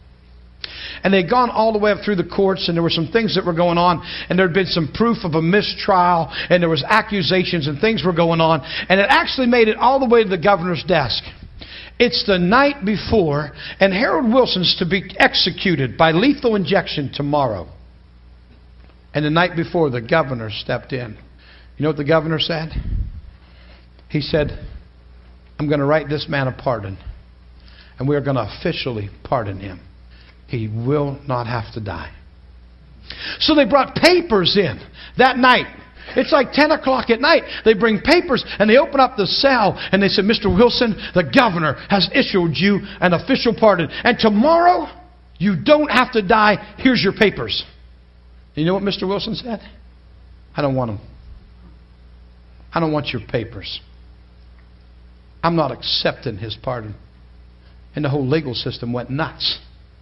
And they'd gone all the way up through the courts, and there were some things that were going on, and there had been some proof of a mistrial, and there was accusations, and things were going on. And it actually made it all the way to the governor's desk. It's the night before, and Harold Wilson's to be executed by lethal injection tomorrow. And the night before, the governor stepped in. You know what the governor said? He said, I'm going to write this man a pardon, and we are going to officially pardon him. He will not have to die. So they brought papers in that night. It's like ten o'clock at night. They bring papers, and they open up the cell, and they said, Mister Wilson, the governor has issued you an official pardon, and tomorrow you don't have to die. Here's your papers. You know what Mister Wilson said? I don't want them. I don't want your papers. I'm not accepting his pardon. And the whole legal system went nuts.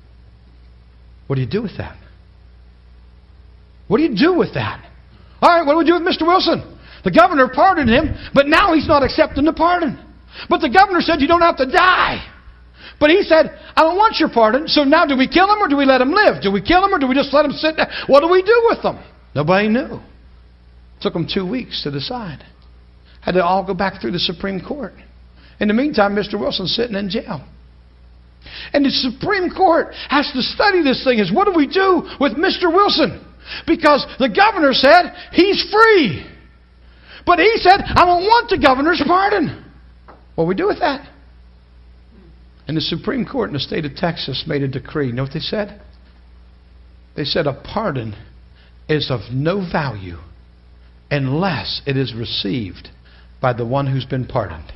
What do you do with that? What do you do with that? All right, what do we do with Mister Wilson? The governor pardoned him, but now he's not accepting the pardon. But the governor said you don't have to die. But he said, I don't want your pardon, so now do we kill him or do we let him live? Do we kill him or do we just let him sit there? What do we do with them? Nobody knew. It took them two weeks to decide. Had to all go back through the Supreme Court. In the meantime, Mister Wilson's sitting in jail. And the Supreme Court has to study this thing as what do we do with Mister Wilson? Because the governor said he's free. But he said, I don't want the governor's pardon. What do we do with that? And the Supreme Court in the state of Texas made a decree. You know what they said? They said a pardon is of no value unless it is received by the one who's been pardoned.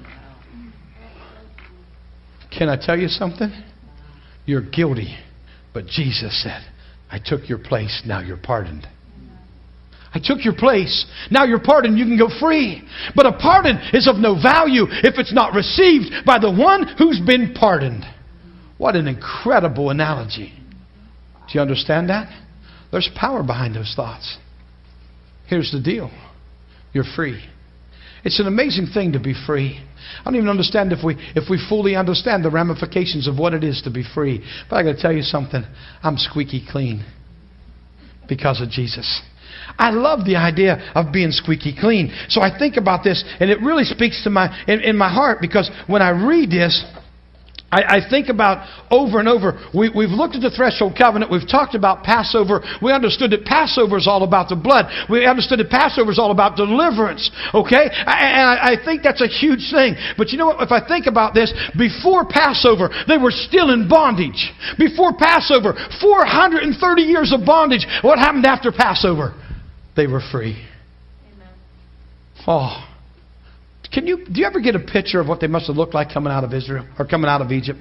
Can I tell you something? You're guilty. But Jesus said, I took your place, now you're pardoned. I took your place, now you're pardoned, you can go free. But a pardon is of no value if it's not received by the one who's been pardoned. What an incredible analogy. Do you understand that? There's power behind those thoughts. Here's the deal. You're free. It's an amazing thing to be free. I don't even understand if we if we fully understand the ramifications of what it is to be free. But I got to tell you something. I'm squeaky clean because of Jesus. I love the idea of being squeaky clean. So I think about this, and it really speaks to my in, in my heart, because when I read this, I, I think about over and over. We, we've looked at the threshold covenant. We've talked about Passover. We understood that Passover is all about the blood. We understood that Passover is all about deliverance. Okay? And I, I think that's a huge thing. But you know what? If I think about this, before Passover, they were still in bondage. Before Passover, four hundred thirty years of bondage. What happened after Passover? They were free. Amen. Oh. Can you, do you ever get a picture of what they must have looked like coming out of Israel or coming out of Egypt?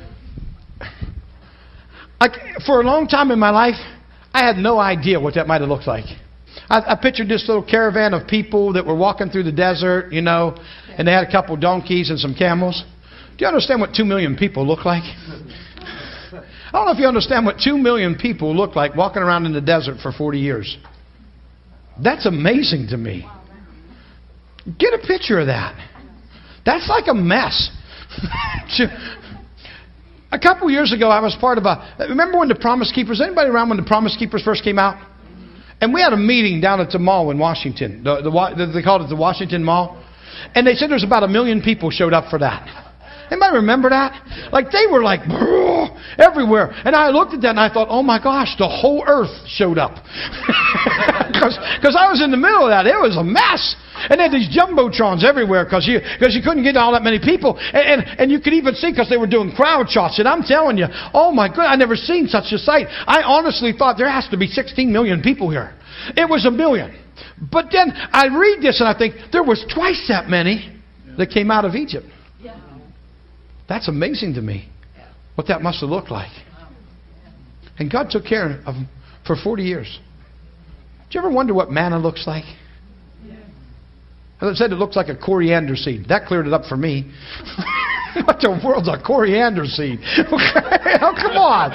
Like, for a long time in my life, I had no idea what that might have looked like. I, I pictured this little caravan of people that were walking through the desert, you know, and they had a couple donkeys and some camels. Do you understand what two million people look like? I don't know if you understand what two million people look like walking around in the desert for forty years. That's amazing to me. Get a picture of that. That's like a mess. A couple years ago, I was part of a... Remember when the Promise Keepers... Anybody around when the Promise Keepers first came out? And we had a meeting down at the mall in Washington. The, the, they called it the Washington Mall. And they said there's about a million people showed up for that. Anybody remember that? Like, they were like everywhere. And I looked at that and I thought, oh my gosh, the whole earth showed up. Because I was in the middle of that. It was a mess. And they had these jumbotrons everywhere because you, because you couldn't get all that many people. And, and, and you could even see, because they were doing crowd shots. And I'm telling you, oh my God, I've never seen such a sight. I honestly thought there has to be sixteen million people here. It was a million. But then I read this and I think there was twice that many that came out of Egypt. That's amazing to me, what that must have looked like. And God took care of them for forty years. Do you ever wonder what manna looks like? As I said, it looks like a coriander seed. That cleared it up for me. What the world's a coriander seed? Oh, come on.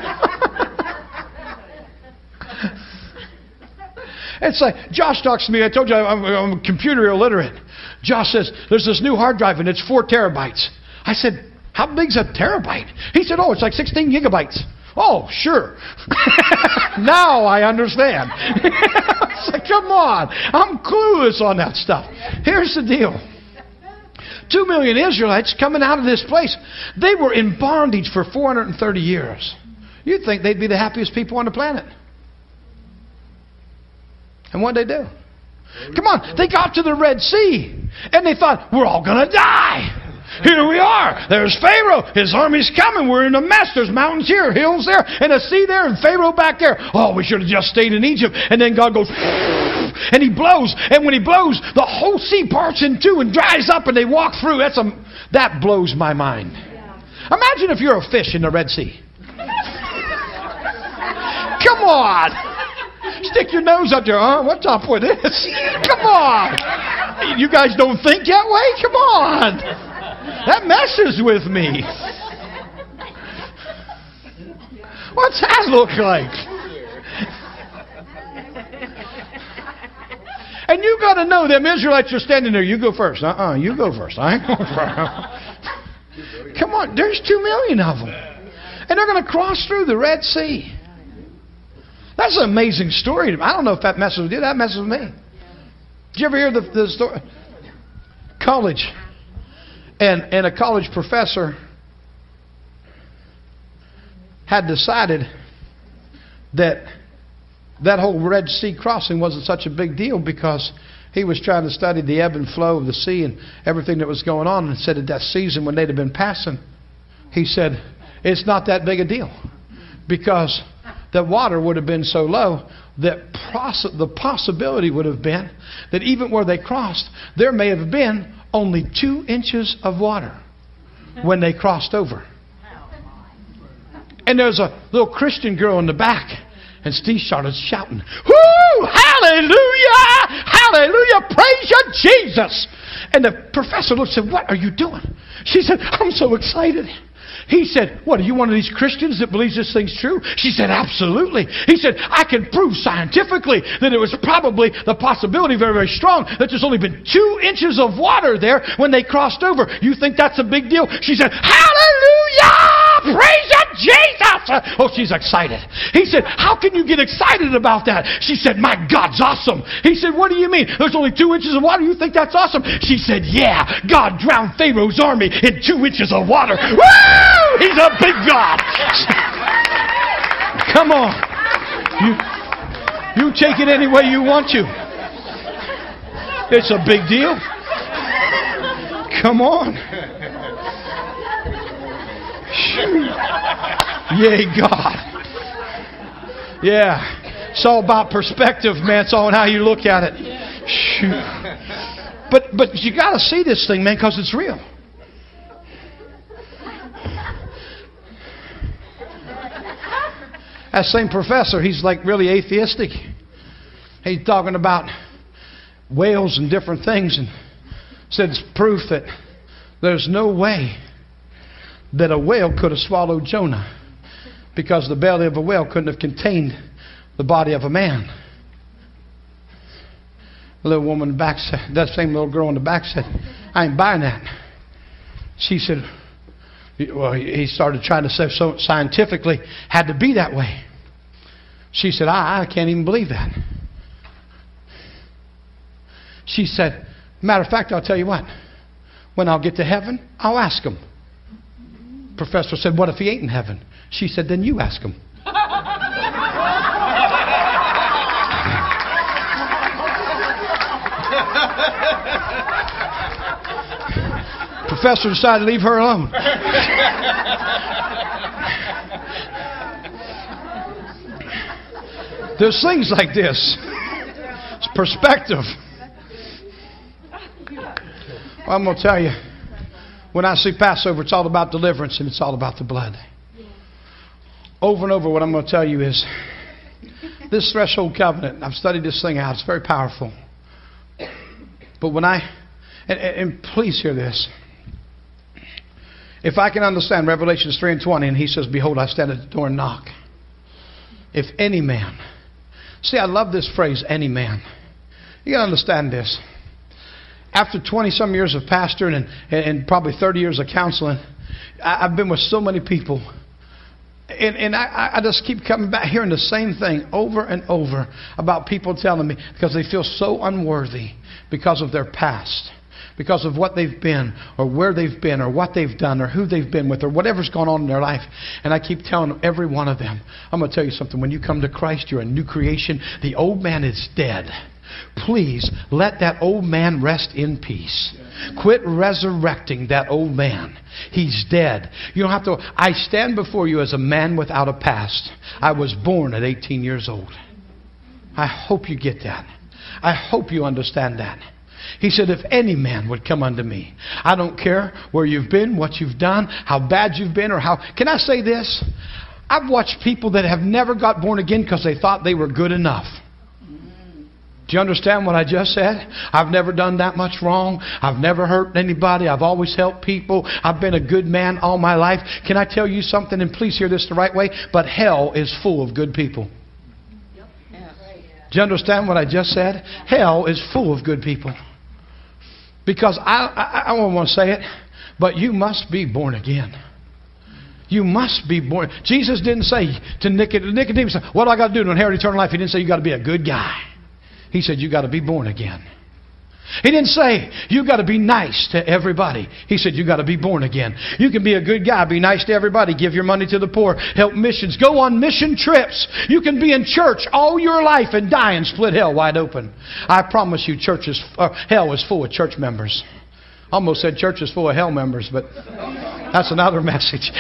It's like, Josh talks to me. I told you I'm, I'm computer illiterate. Josh says, there's this new hard drive and it's four terabytes. I said, how big's a terabyte? He said, oh, it's like sixteen gigabytes. Oh, sure. Now I understand. It's like, come on. I'm clueless on that stuff. Here's the deal. Two million Israelites coming out of this place. They were in bondage for four hundred thirty years. You'd think they'd be the happiest people on the planet. And what'd they do? Come on. They got to the Red Sea. And they thought, we're all going to die. Here we are. There's Pharaoh. His army's coming. We're in a mess. There's mountains here, hills there, and a sea there, and Pharaoh back there. Oh, we should have just stayed in Egypt. And then God goes, and He blows. And when He blows, the whole sea parts in two and dries up, and they walk through. That's a, that blows my mind. Imagine if you're a fish in the Red Sea. Come on. Stick your nose up there. Huh? What's up with this? Come on. You guys don't think that way? Come on. That messes with me. What's that look like? And you got to know them Israelites are standing there. You go first. Uh-uh. You go first. I ain't going first. Come on. There's two million of them. And they're going to cross through the Red Sea. That's an amazing story. I don't know if that messes with you. That messes with me. Did you ever hear the, the story? College. And, and a college professor had decided that that whole Red Sea crossing wasn't such a big deal, because he was trying to study the ebb and flow of the sea and everything that was going on, and said at that season when they'd have been passing, he said, it's not that big a deal, because the water would have been so low that poss- the possibility would have been that even where they crossed, there may have been only two inches of water when they crossed over. And there's a little Christian girl in the back, and Steve started shouting, whoo! Hallelujah! Hallelujah! Praise you, Jesus! And the professor looked and said, what are you doing? She said, I'm so excited. He said, what, are you one of these Christians that believes this thing's true? She said, absolutely. He said, I can prove scientifically that it was probably the possibility very, very strong that there's only been two inches of water there when they crossed over. You think that's a big deal? She said, hallelujah! Praise you, Jesus! Oh, she's excited. He said, how can you get excited about that? She said, my God's awesome. He said, what do you mean? There's only two inches of water. You think that's awesome? She said, yeah, God drowned Pharaoh's army in two inches of water. Woo! He's a big God. Come on. You, you take it any way you want to. It's a big deal. Come on. Yay, God. Yeah. It's all about perspective, man. It's all on how you look at it. Shoot. But, but you got to see this thing, man, because it's real. That same professor, he's like really atheistic. He's talking about whales and different things and said it's proof that there's no way that a whale could have swallowed Jonah because the belly of a whale couldn't have contained the body of a man. The little woman in the back said, that same little girl in the back said, I ain't buying that. She said, well, he started trying to say so scientifically had to be that way. She said, I, I can't even believe that. She said, matter of fact, I'll tell you what. When I'll get to heaven, I'll ask him. Professor said, what if he ain't in heaven? She said, then you ask him. Professor decided to leave her alone. There's things like this. It's perspective. Well, I'm going to tell you, when I see Passover, it's all about deliverance and it's all about the blood. Over and over, what I'm going to tell you is this threshold covenant. I've studied this thing out. It's very powerful. But when I, and, and please hear this. If I can understand Revelation three and twenty, and he says, behold, I stand at the door and knock. If any man. See, I love this phrase, any man. You got to understand this. After twenty-some years of pastoring and, and probably thirty years of counseling, I, I've been with so many people. And, and I, I just keep coming back hearing the same thing over and over about people telling me because they feel so unworthy because of their past. Because of what they've been or where they've been or what they've done or who they've been with or whatever's gone on in their life. And I keep telling every one of them, I'm going to tell you something. When you come to Christ, you're a new creation. The old man is dead. Please let that old man rest in peace. Quit resurrecting that old man. He's dead. You don't have to. I stand before you as a man without a past. I was born at eighteen years old. I hope you get that. I hope you understand that. He said, if any man would come unto me, I don't care where you've been, what you've done, how bad you've been, or how... Can I say this? I've watched people that have never got born again because they thought they were good enough. Do you understand what I just said? I've never done that much wrong. I've never hurt anybody. I've always helped people. I've been a good man all my life. Can I tell you something? And please hear this the right way. But hell is full of good people. Do you understand what I just said? Hell is full of good people. Because I, I, I don't want to say it, but you must be born again. You must be born. Jesus didn't say to Nicodemus, what do I got to do to inherit eternal life? He didn't say you got to be a good guy. He said you got to be born again. He didn't say you got to be nice to everybody. He said you got to be born again. You can be a good guy, be nice to everybody, give your money to the poor, help missions, go on mission trips. You can be in church all your life and die and split hell wide open. I promise you, church is, uh, hell is full of church members. Almost said church is full of hell members, but that's another message.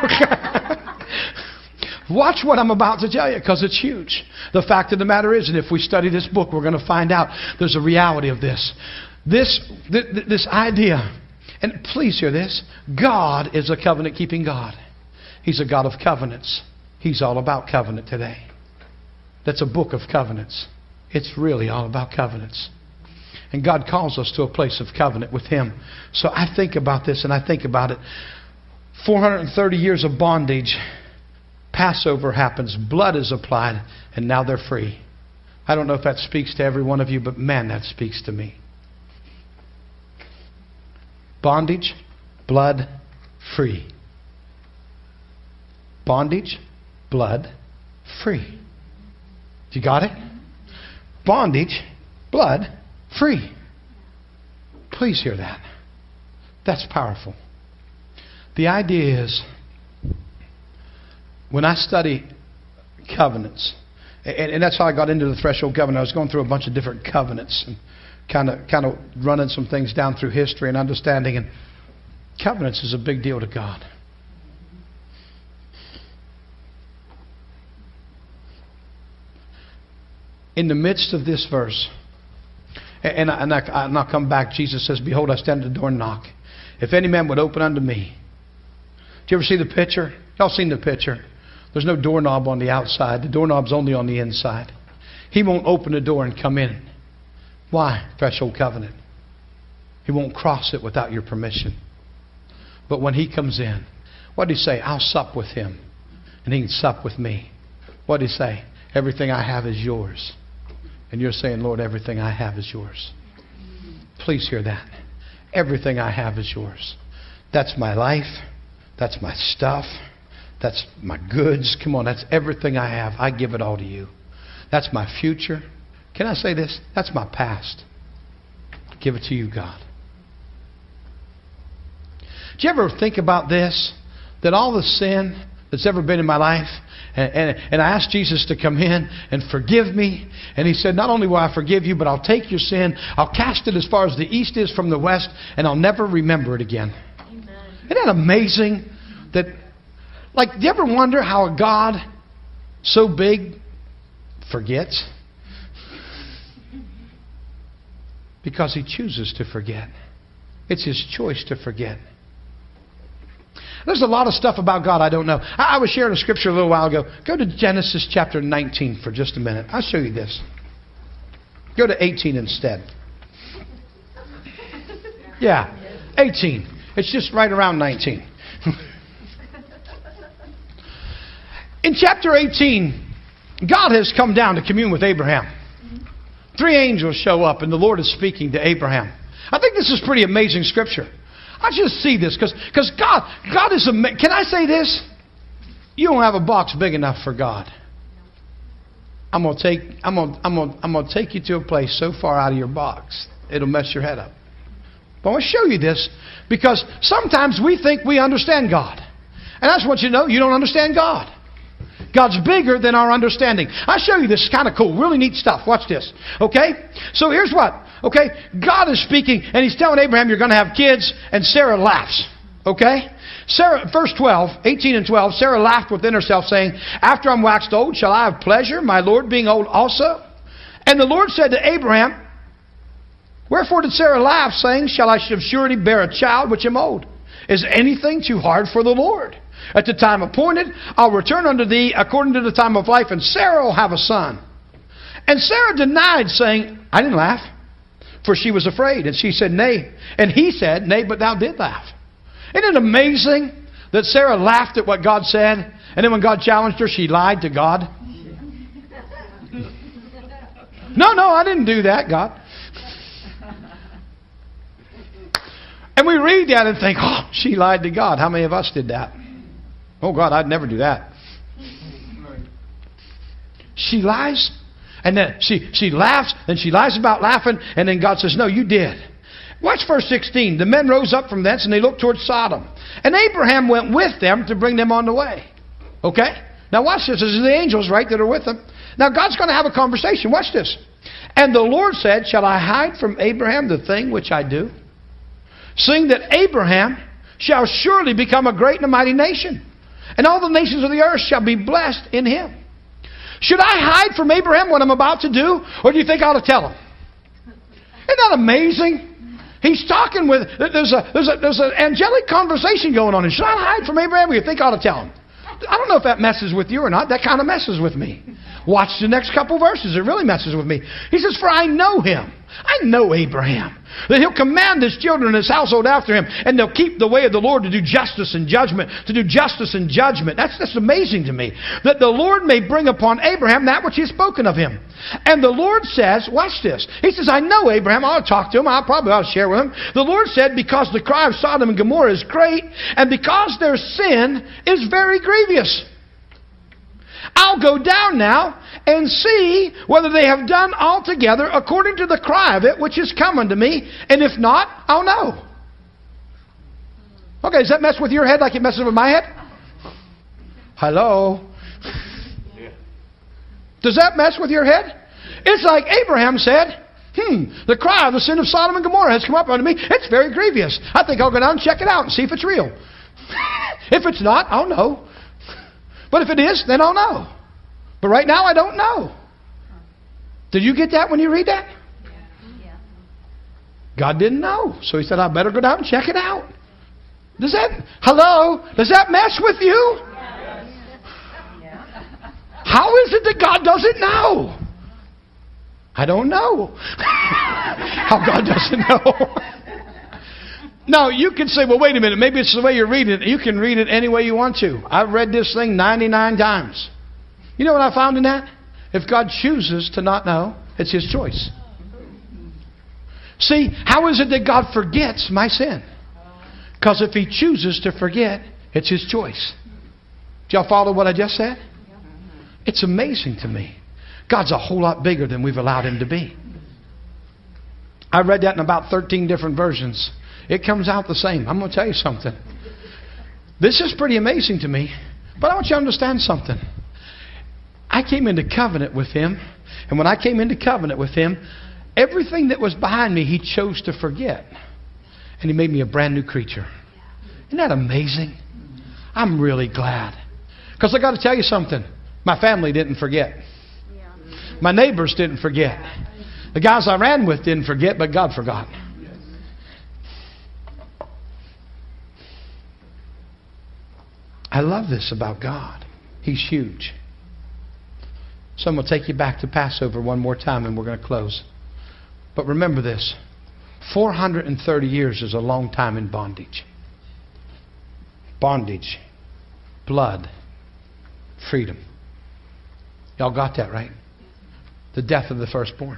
Watch what I'm about to tell you because it's huge. The fact of the matter is, and if we study this book, we're going to find out there's a reality of this. This, th- this idea, and please hear this, God is a covenant-keeping God. He's a God of covenants. He's all about covenant today. That's a book of covenants. It's really all about covenants. And God calls us to a place of covenant with Him. So I think about this and I think about it. four hundred thirty years of bondage. Passover happens. Blood is applied. And now they're free. I don't know if that speaks to every one of you, but man, that speaks to me. Bondage, blood, free. Bondage, blood, free. You got it? Bondage, blood, free. Please hear that. That's powerful. The idea is, when I study covenants, and, and that's how I got into the threshold covenant. I was going through a bunch of different covenants and kind of kind of running some things down through history and understanding. And covenants is a big deal to God. In the midst of this verse, and, I, and I, and I'll come back, Jesus says, "Behold, I stand at the door and knock. If any man would open unto me." Did you ever see the picture? Y'all seen the picture? There's no doorknob on the outside. The doorknob's only on the inside. He won't open the door and come in. Why? Threshold covenant. He won't cross it without your permission. But when He comes in, what did He say? I'll sup with Him, and He can sup with me. What did He say? Everything I have is yours. And you're saying, Lord, everything I have is yours. Please hear that. Everything I have is yours. That's my life. That's my stuff. That's my goods. Come on, that's everything I have. I give it all to you. That's my future. Can I say this? That's my past. Give it to you, God. Do you ever think about this? That all the sin that's ever been in my life, and, and, and I asked Jesus to come in and forgive me. And He said, not only will I forgive you, but I'll take your sin. I'll cast it as far as the east is from the west, and I'll never remember it again. Amen. Isn't that amazing? That, like, do you ever wonder how a God so big forgets? Because He chooses to forget. It's His choice to forget. There's a lot of stuff about God I don't know. I, I was sharing a scripture a little while ago. Go to Genesis chapter nineteen for just a minute. I'll show you this. Go to eighteen instead. Yeah, eighteen. It's just right around nineteen. In chapter eighteen, God has come down to commune with Abraham. Three angels show up and the Lord is speaking to Abraham. I think this is pretty amazing scripture. I just see this because because God God is amazing. Can I say this? You don't have a box big enough for God. I'm gonna take I'm gonna I'm gonna I'm gonna take you to a place so far out of your box it'll mess your head up. But I want to show you this because sometimes we think we understand God, and I just want you to know you don't understand God. God's bigger than our understanding. I'll show you this. It's kind of cool. Really neat stuff. Watch this. Okay? So here's what. Okay? God is speaking and He's telling Abraham you're going to have kids, and Sarah laughs. Okay? Sarah, verse twelve, eighteen and twelve, Sarah laughed within herself, saying, after I'm waxed old, shall I have pleasure, my Lord being old also? And the Lord said to Abraham, wherefore did Sarah laugh, saying, shall I of surety bear a child which am old? Is anything too hard for the Lord? At the time appointed, I'll return unto thee according to the time of life, and Sarah will have a son. And Sarah denied, saying, I didn't laugh, for she was afraid. And she said, nay. And he said, nay, but thou did laugh. Isn't it amazing that Sarah laughed at what God said, and then when God challenged her, she lied to God? No, no, I didn't do that, God. And we read that and think, oh, she lied to God. How many of us did that? Oh, God, I'd never do that. She lies, and then she, she laughs, and she lies about laughing, and then God says, no, you did. Watch verse sixteen. The men rose up from thence, and they looked towards Sodom. And Abraham went with them to bring them on the way. Okay? Now watch this. This is the angels, right, that are with them. Now God's going to have a conversation. Watch this. And the Lord said, shall I hide from Abraham the thing which I do? Seeing that Abraham shall surely become a great and a mighty nation, and all the nations of the earth shall be blessed in him. Should I hide from Abraham what I'm about to do, or do you think I ought to tell him? Isn't that amazing? He's talking with, there's a there's a there's an angelic conversation going on. And should I hide from Abraham, or do you think I ought to tell him? I don't know if that messes with you or not. That kind of messes with me. Watch the next couple verses. It really messes with me. He says, for I know him. I know Abraham. That He'll command His children and His household after Him, and they'll keep the way of the Lord to do justice and judgment, to do justice and judgment. That's, that's amazing to me. That the Lord may bring upon Abraham that which He has spoken of him. And the Lord says, watch this. He says, I know Abraham. I'll talk to him. I'll probably I'll share with him. The Lord said, because the cry of Sodom and Gomorrah is great, and because their sin is very grievous. I'll go down now and see whether they have done altogether according to the cry of it which is coming to me, and if not, I'll know. Okay, does that mess with your head like it messes with my head? Hello? Does that mess with your head? It's like Abraham said, hmm, the cry of the sin of Sodom and Gomorrah has come up unto me. It's very grievous. I think I'll go down and check it out and see if it's real. If it's not, I'll know. But if it is, then I'll know. But right now, I don't know. Did you get that when you read that? Yeah. God didn't know. So He said, I better go down and check it out. Does that, hello? Does that mess with you? Yeah. How is it that God doesn't know? I don't know. How God doesn't know. Now, you can say, well, wait a minute. Maybe it's the way you're reading it. You can read it any way you want to. I've read this thing ninety-nine times. You know what I found in that? If God chooses to not know, it's His choice. See, how is it that God forgets my sin? Because if He chooses to forget, it's His choice. Do y'all follow what I just said? It's amazing to me. God's a whole lot bigger than we've allowed Him to be. I read that in about thirteen different versions. It comes out the same. I'm going to tell you something. This is pretty amazing to me. But I want you to understand something. I came into covenant with Him. And when I came into covenant with Him, everything that was behind me, He chose to forget. And He made me a brand new creature. Isn't that amazing? I'm really glad. Because I got to tell you something. My family didn't forget. My neighbors didn't forget. The guys I ran with didn't forget, but God forgot. I love this about God. He's huge. So I'm going to take you back to Passover one more time and we're going to close. But remember this. four hundred thirty years is a long time in bondage. Bondage. Blood. Freedom. Y'all got that, right? The death of the firstborn.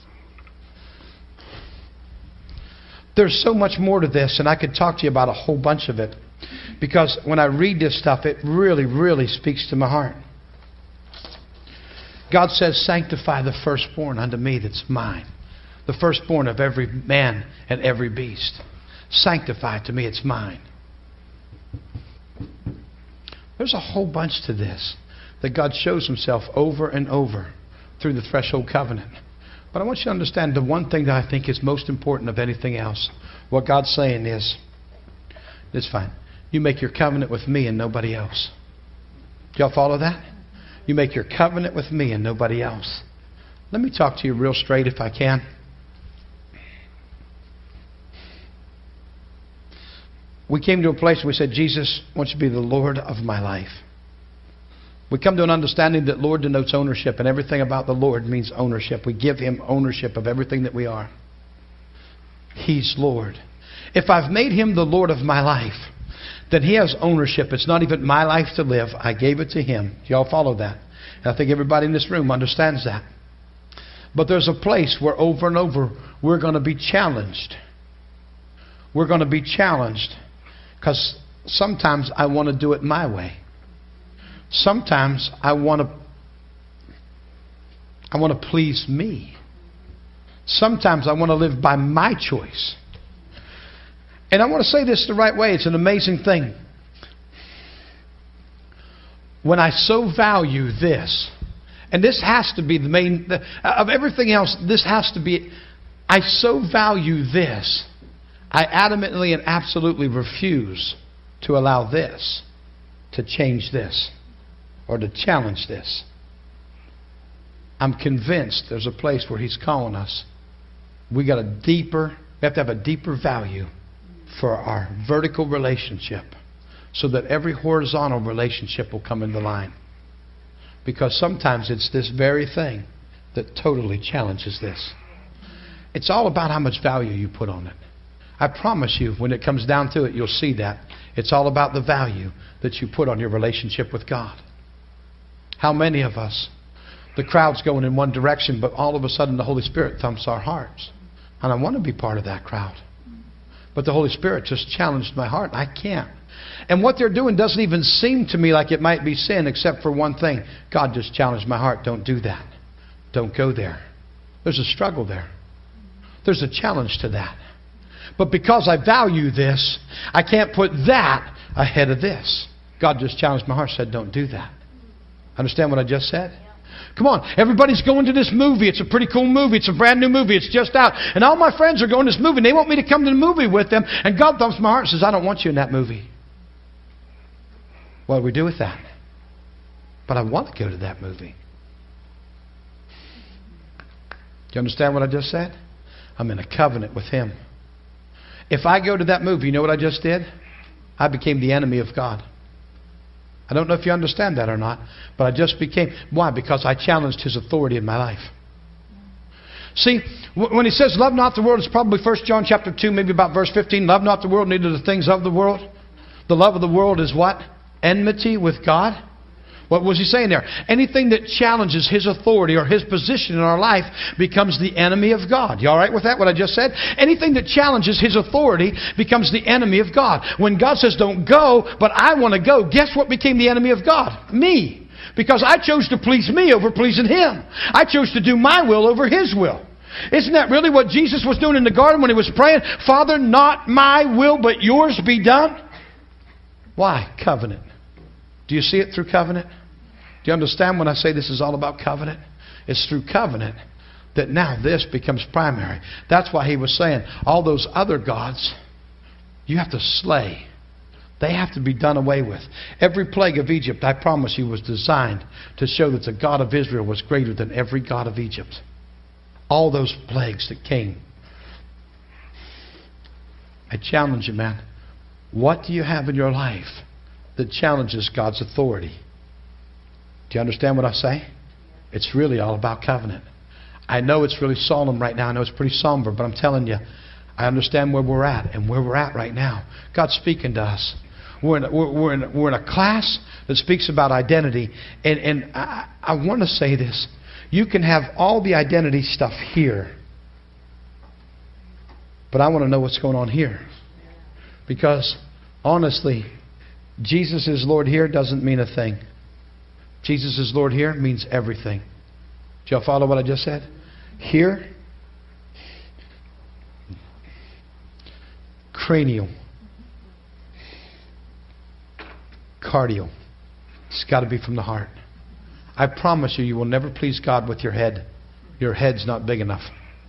There's so much more to this, and I could talk to you about a whole bunch of it. Because when I read this stuff, it really, really speaks to my heart. God says, sanctify the firstborn unto me that's mine. The firstborn of every man and every beast. Sanctify to me, it's mine. There's a whole bunch to this that God shows Himself over and over through the threshold covenant. But I want you to understand the one thing that I think is most important of anything else. What God's saying is, it's fine. You make your covenant with me and nobody else. Do y'all follow that? You make your covenant with me and nobody else. Let me talk to you real straight if I can. We came to a place where we said, Jesus wants to be the Lord of my life. We come to an understanding that Lord denotes ownership, and everything about the Lord means ownership. We give Him ownership of everything that we are. He's Lord. If I've made Him the Lord of my life, then He has ownership. It's not even my life to live. I gave it to Him. Do y'all follow that? And I think everybody in this room understands that. But there's a place where over and over we're going to be challenged. We're going to be challenged because sometimes I want to do it my way. Sometimes I want to I want to please me. Sometimes I want to live by my choice. And I want to say this the right way. It's an amazing thing. When I so value this, and this has to be the main, the, of everything else, this has to be, I so value this, I adamantly and absolutely refuse to allow this to change this or to challenge this. I'm convinced there's a place where He's calling us. We got a deeper, we have to have a deeper value for our vertical relationship so that every horizontal relationship will come into line. Because sometimes it's this very thing that totally challenges this. It's all about how much value you put on it. I promise you, when it comes down to it, you'll see that. It's all about the value that you put on your relationship with God. How many of us, the crowd's going in one direction, but all of a sudden the Holy Spirit thumps our hearts. And I want to be part of that crowd. But the Holy Spirit just challenged my heart. I can't. And what they're doing doesn't even seem to me like it might be sin, except for one thing. God just challenged my heart. Don't do that. Don't go there. There's a struggle there. There's a challenge to that. But because I value this, I can't put that ahead of this. God just challenged my heart, said, don't do that. Understand what I just said? Come on, everybody's going to this movie. It's a pretty cool movie. It's a brand new movie. It's just out. And all my friends are going to this movie, and they want me to come to the movie with them. And God thumps my heart and says, I don't want you in that movie. What do we do with that? But I want to go to that movie. Do you understand what I just said? I'm in a covenant with Him. If I go to that movie, you know what I just did? I became the enemy of God. I don't know if you understand that or not, but I just became... Why? Because I challenged His authority in my life. See, when He says, love not the world, it's probably First John chapter two, maybe about verse fifteen. Love not the world, neither the things of the world. The love of the world is what? Enmity with God. What was He saying there? Anything that challenges His authority or His position in our life becomes the enemy of God. You all right with that, what I just said? Anything that challenges His authority becomes the enemy of God. When God says, don't go, but I want to go, guess what became the enemy of God? Me. Because I chose to please me over pleasing Him. I chose to do my will over His will. Isn't that really what Jesus was doing in the garden when He was praying? Father, not my will, but yours be done. Why? Covenant. Do you see it through covenant? Do you understand when I say this is all about covenant? It's through covenant that now this becomes primary. That's why He was saying all those other gods you have to slay. They have to be done away with. Every plague of Egypt, I promise you, was designed to show that the God of Israel was greater than every god of Egypt. All those plagues that came. I challenge you, man. What do you have in your life that challenges God's authority? Do you understand what I say? It's really all about covenant. I know it's really solemn right now. I know it's pretty somber, but I'm telling you, I understand where we're at and where we're at right now. God's speaking to us. We're in, we're, we're in, we're in a class that speaks about identity. And, and I, I want to say this. You can have all the identity stuff here. But I want to know what's going on here. Because, honestly, Jesus is Lord here doesn't mean a thing. Jesus is Lord here means everything. Do y'all follow what I just said? Here, cranial, cardial. It's got to be from the heart. I promise you, you will never please God with your head. Your head's not big enough.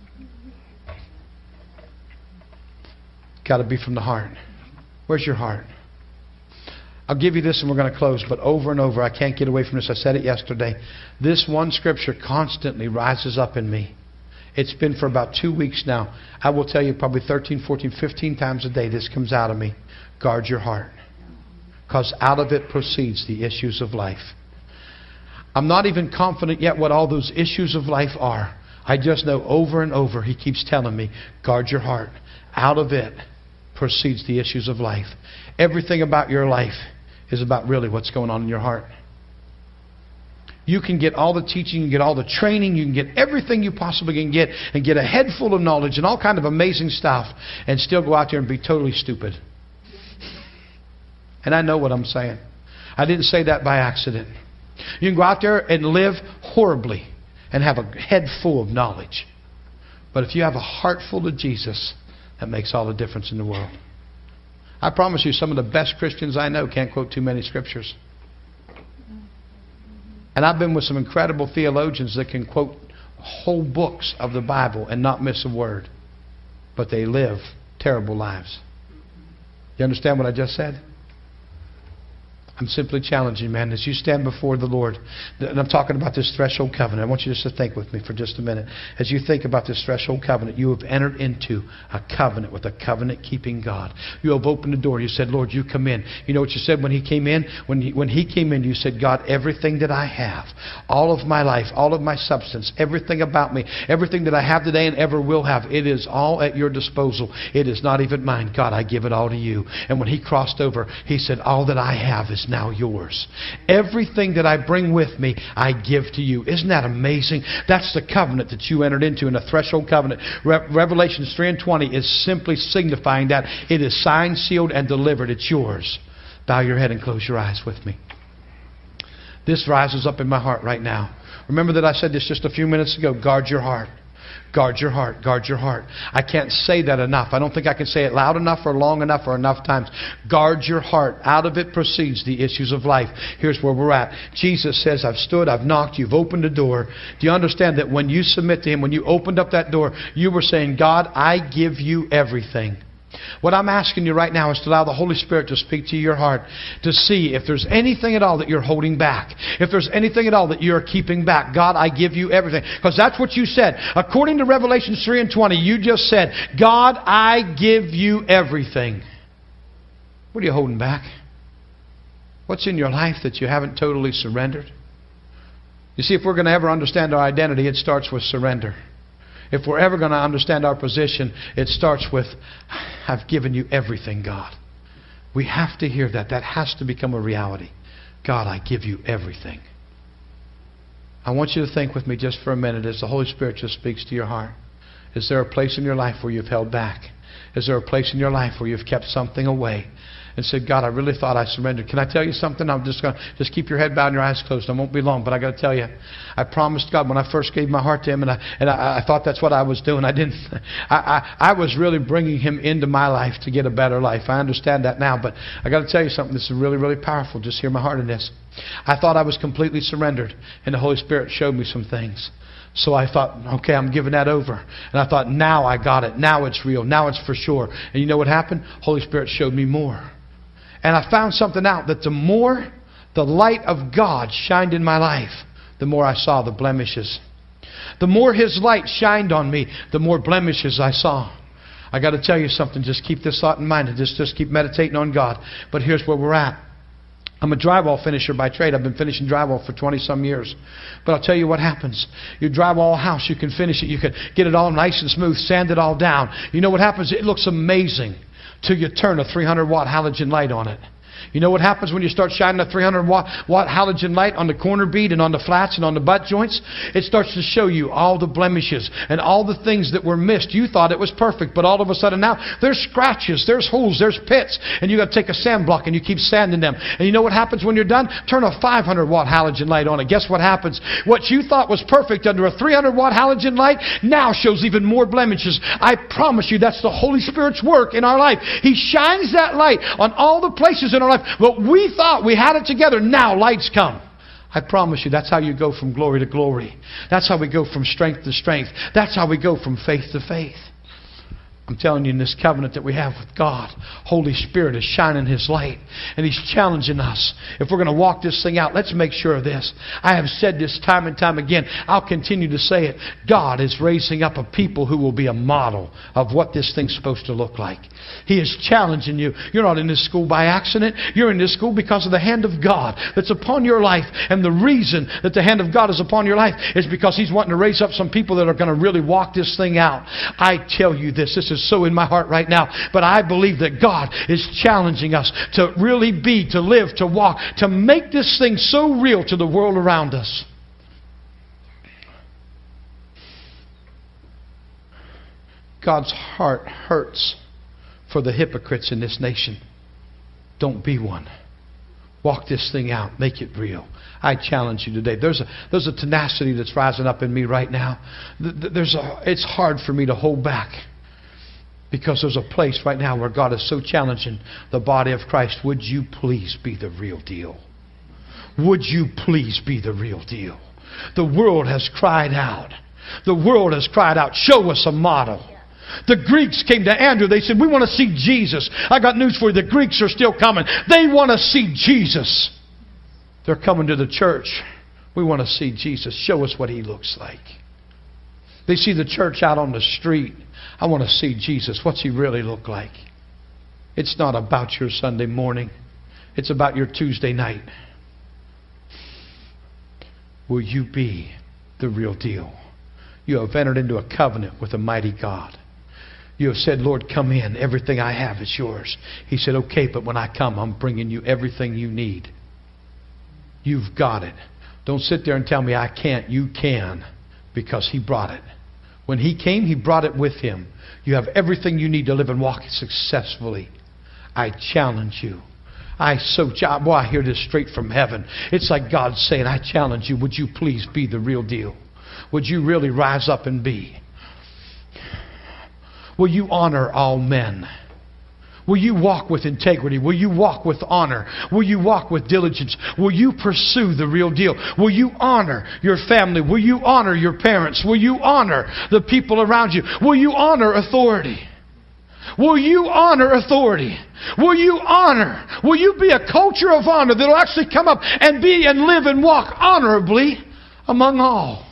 Got to be from the heart. Where's your heart? I'll give you this and we're going to close, but over and over, I can't get away from this. I said it yesterday. This one scripture constantly rises up in me. It's been for about two weeks now. I will tell you probably thirteen, fourteen, fifteen times a day this comes out of me. Guard your heart. Because out of it proceeds the issues of life. I'm not even confident yet what all those issues of life are. I just know over and over He keeps telling me, guard your heart. Out of it proceeds the issues of life. Everything about your life is about really what's going on in your heart. You can get all the teaching, you can get all the training, you can get everything you possibly can get and get a head full of knowledge and all kind of amazing stuff and still go out there and be totally stupid. And I know what I'm saying. I didn't say that by accident. You can go out there and live horribly and have a head full of knowledge. But if you have a heart full of Jesus, that makes all the difference in the world. I promise you, some of the best Christians I know can't quote too many scriptures. And I've been with some incredible theologians that can quote whole books of the Bible and not miss a word. But they live terrible lives. You understand what I just said? I'm simply challenging, man, as you stand before the Lord. And I'm talking about this threshold covenant. I want you just to think with me for just a minute. As you think about this threshold covenant, you have entered into a covenant with a covenant-keeping God. You have opened the door. You said, Lord, you come in. You know what you said when He came in? When he, when he came in, you said, God, everything that I have, all of my life, all of my substance, everything about me, everything that I have today and ever will have, it is all at your disposal. It is not even mine. God, I give it all to you. And when He crossed over, He said, all that I have is now yours. Everything that I bring with me, I give to you. Isn't that amazing? That's the covenant that you entered into in a threshold covenant. Re- Revelation three and twenty is simply signifying that it is signed, sealed, and delivered. It's yours. Bow your head and close your eyes with me. This rises up in my heart right now. Remember that I said this just a few minutes ago. Guard your heart. Guard your heart. Guard your heart. I can't say that enough. I don't think I can say it loud enough or long enough or enough times. Guard your heart. Out of it proceeds the issues of life. Here's where we're at. Jesus says, I've stood, I've knocked, you've opened the door. Do you understand that when you submit to Him, when you opened up that door, you were saying, God, I give you everything. What I'm asking you right now is to allow the Holy Spirit to speak to your heart, to see if there's anything at all that you're holding back. If there's anything at all that you're keeping back. God, I give you everything. Because that's what you said. According to Revelation three and twenty, you just said, God, I give you everything. What are you holding back? What's in your life that you haven't totally surrendered? You see, if we're going to ever understand our identity, it starts with surrender. If we're ever going to understand our position, it starts with, I've given you everything, God. We have to hear that. That has to become a reality. God, I give you everything. I want you to think with me just for a minute as the Holy Spirit just speaks to your heart. Is there a place in your life where you've held back? Is there a place in your life where you've kept something away and said, God, I really thought I surrendered? Can I tell you something? I'm just going to just keep your head bowed and your eyes closed. I won't be long, but I got to tell you, I promised God when I first gave my heart to Him, and I and I, I thought that's what I was doing. I didn't. I, I I was really bringing Him into my life to get a better life. I understand that now, but I got to tell you something. This is really, really powerful. Just hear my heart in this. I thought I was completely surrendered, and the Holy Spirit showed me some things. So I thought, okay, I'm giving that over. And I thought, now I got it. Now it's real. Now it's for sure. And you know what happened? Holy Spirit showed me more. And I found something out, that the more the light of God shined in my life, the more I saw the blemishes. The more His light shined on me, the more blemishes I saw. I got to tell you something. Just keep this thought in mind and just, just keep meditating on God. But here's where we're at. I'm a drywall finisher by trade. I've been finishing drywall for twenty some years. But I'll tell you what happens. You drywall a house, you can finish it. You can get it all nice and smooth, sand it all down. You know what happens? It looks amazing till you turn a three hundred watt halogen light on it. You know what happens when you start shining a three hundred watt halogen light on the corner bead and on the flats and on the butt joints? It starts to show you all the blemishes and all the things that were missed. You thought it was perfect, but all of a sudden now there's scratches, there's holes, there's pits, and you got to take a sand block and you keep sanding them. And you know what happens when you're done? Turn a five hundred watt halogen light on it. Guess what happens? What you thought was perfect under a three hundred watt halogen light now shows even more blemishes. I promise you that's the Holy Spirit's work in our life. He shines that light on all the places in our life. But we thought we had it together. Now lights come. I promise you that's how you go from glory to glory. That's how we go from strength to strength. That's how we go from faith to faith. I'm telling you, in this covenant that we have with God, Holy Spirit is shining His light. And He's challenging us. If we're going to walk this thing out, let's make sure of this. I have said this time and time again. I'll continue to say it. God is raising up a people who will be a model of what this thing's supposed to look like. He is challenging you. You're not in this school by accident. You're in this school because of the hand of God that's upon your life. And the reason that the hand of God is upon your life is because He's wanting to raise up some people that are going to really walk this thing out. I tell you this. This is so in my heart right now. But I believe that God is challenging us to really be, to live, to walk, to make this thing so real to the world around us. God's heart hurts for the hypocrites in this nation. Don't be one. Walk this thing out. Make it real. I challenge you today. There's a there's a tenacity that's rising up in me right now. There's a, it's hard for me to hold back. Because there's a place right now where God is so challenging the body of Christ. Would you please be the real deal? Would you please be the real deal? The world has cried out. The world has cried out, show us a model. The Greeks came to Andrew. They said, we want to see Jesus. I got news for you. The Greeks are still coming. They want to see Jesus. They're coming to the church. We want to see Jesus. Show us what He looks like. They see the church out on the street. I want to see Jesus. What's He really look like? It's not about your Sunday morning. It's about your Tuesday night. Will you be the real deal? You have entered into a covenant with a mighty God. You have said, Lord, come in. Everything I have is yours. He said, okay, but when I come, I'm bringing you everything you need. You've got it. Don't sit there and tell me I can't. You can, because He brought it. When He came, He brought it with Him. You have everything you need to live and walk successfully. I challenge you. I so boy, I hear this straight from heaven. It's like God saying, I challenge you. Would you please be the real deal? Would you really rise up and be? Will you honor all men? Will you walk with integrity? Will you walk with honor? Will you walk with diligence? Will you pursue the real deal? Will you honor your family? Will you honor your parents? Will you honor the people around you? Will you honor authority? Will you honor authority? Will you honor? Will you be a culture of honor that will actually come up and be and live and walk honorably among all?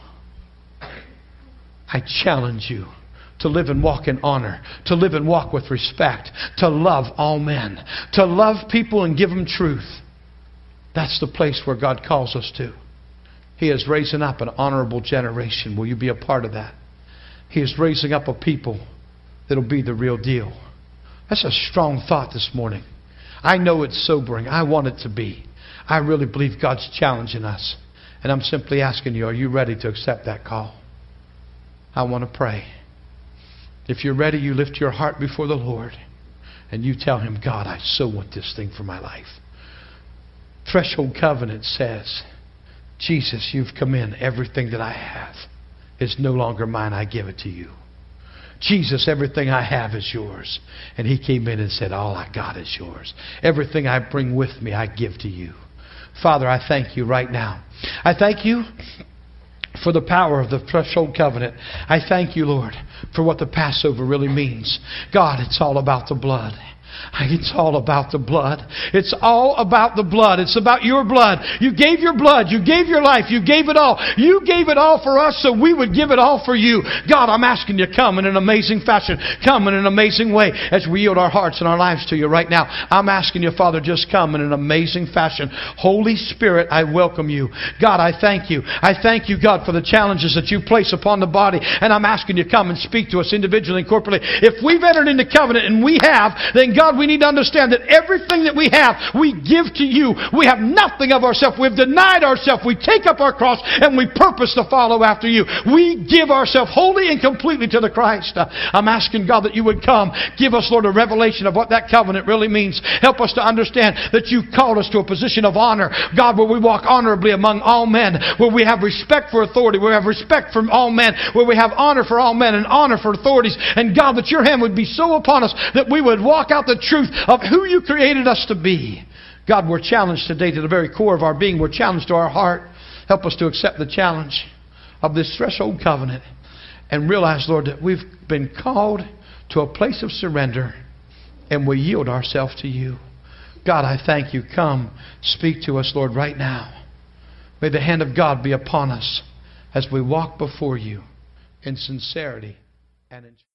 I challenge you to live and walk in honor, to live and walk with respect, to love all men, to love people and give them truth. That's the place where God calls us to. He is raising up an honorable generation. Will you be a part of that? He is raising up a people that'll be the real deal. That's a strong thought this morning. I know it's sobering. I want it to be. I really believe God's challenging us. And I'm simply asking you, are you ready to accept that call? I want to pray. If you're ready, you lift your heart before the Lord and you tell Him, God, I so want this thing for my life. Threshold Covenant says, Jesus, you've come in. Everything that I have is no longer mine. I give it to you. Jesus, everything I have is yours. And He came in and said, all I got is yours. Everything I bring with me, I give to you. Father, I thank you right now. I thank you for the power of the threshold covenant. I thank you, Lord, for what the Passover really means. God, it's all about the blood. It's all about the blood. It's all about the blood. It's about your blood. You gave your blood. You gave your life. You gave it all. You gave it all for us so we would give it all for you. God, I'm asking you to come in an amazing fashion. Come in an amazing way as we yield our hearts and our lives to you right now. I'm asking you, Father, just come in an amazing fashion. Holy Spirit, I welcome you. God, I thank you. I thank you, God, for the challenges that you place upon the body. And I'm asking you to come and speak to us individually and corporately. If we've entered into covenant, and we have, then God, we need to understand that everything that we have, we give to you. We have nothing of ourselves. We've denied ourselves. We take up our cross and we purpose to follow after you. We give ourselves wholly and completely to the Christ. Uh, I'm asking God that you would come. Give us, Lord, a revelation of what that covenant really means. Help us to understand that you called us to a position of honor. God, where we walk honorably among all men, where we have respect for authority, where we have respect for all men, where we have honor for all men and honor for authorities. And God, that your hand would be so upon us that we would walk out the truth of who you created us to be. God, we're challenged today to the very core of our being. We're challenged to our heart. Help us to accept the challenge of this threshold covenant and realize, Lord, that we've been called to a place of surrender and we yield ourselves to you. God, I thank you. Come, speak to us, Lord, right now. May the hand of God be upon us as we walk before you in sincerity and in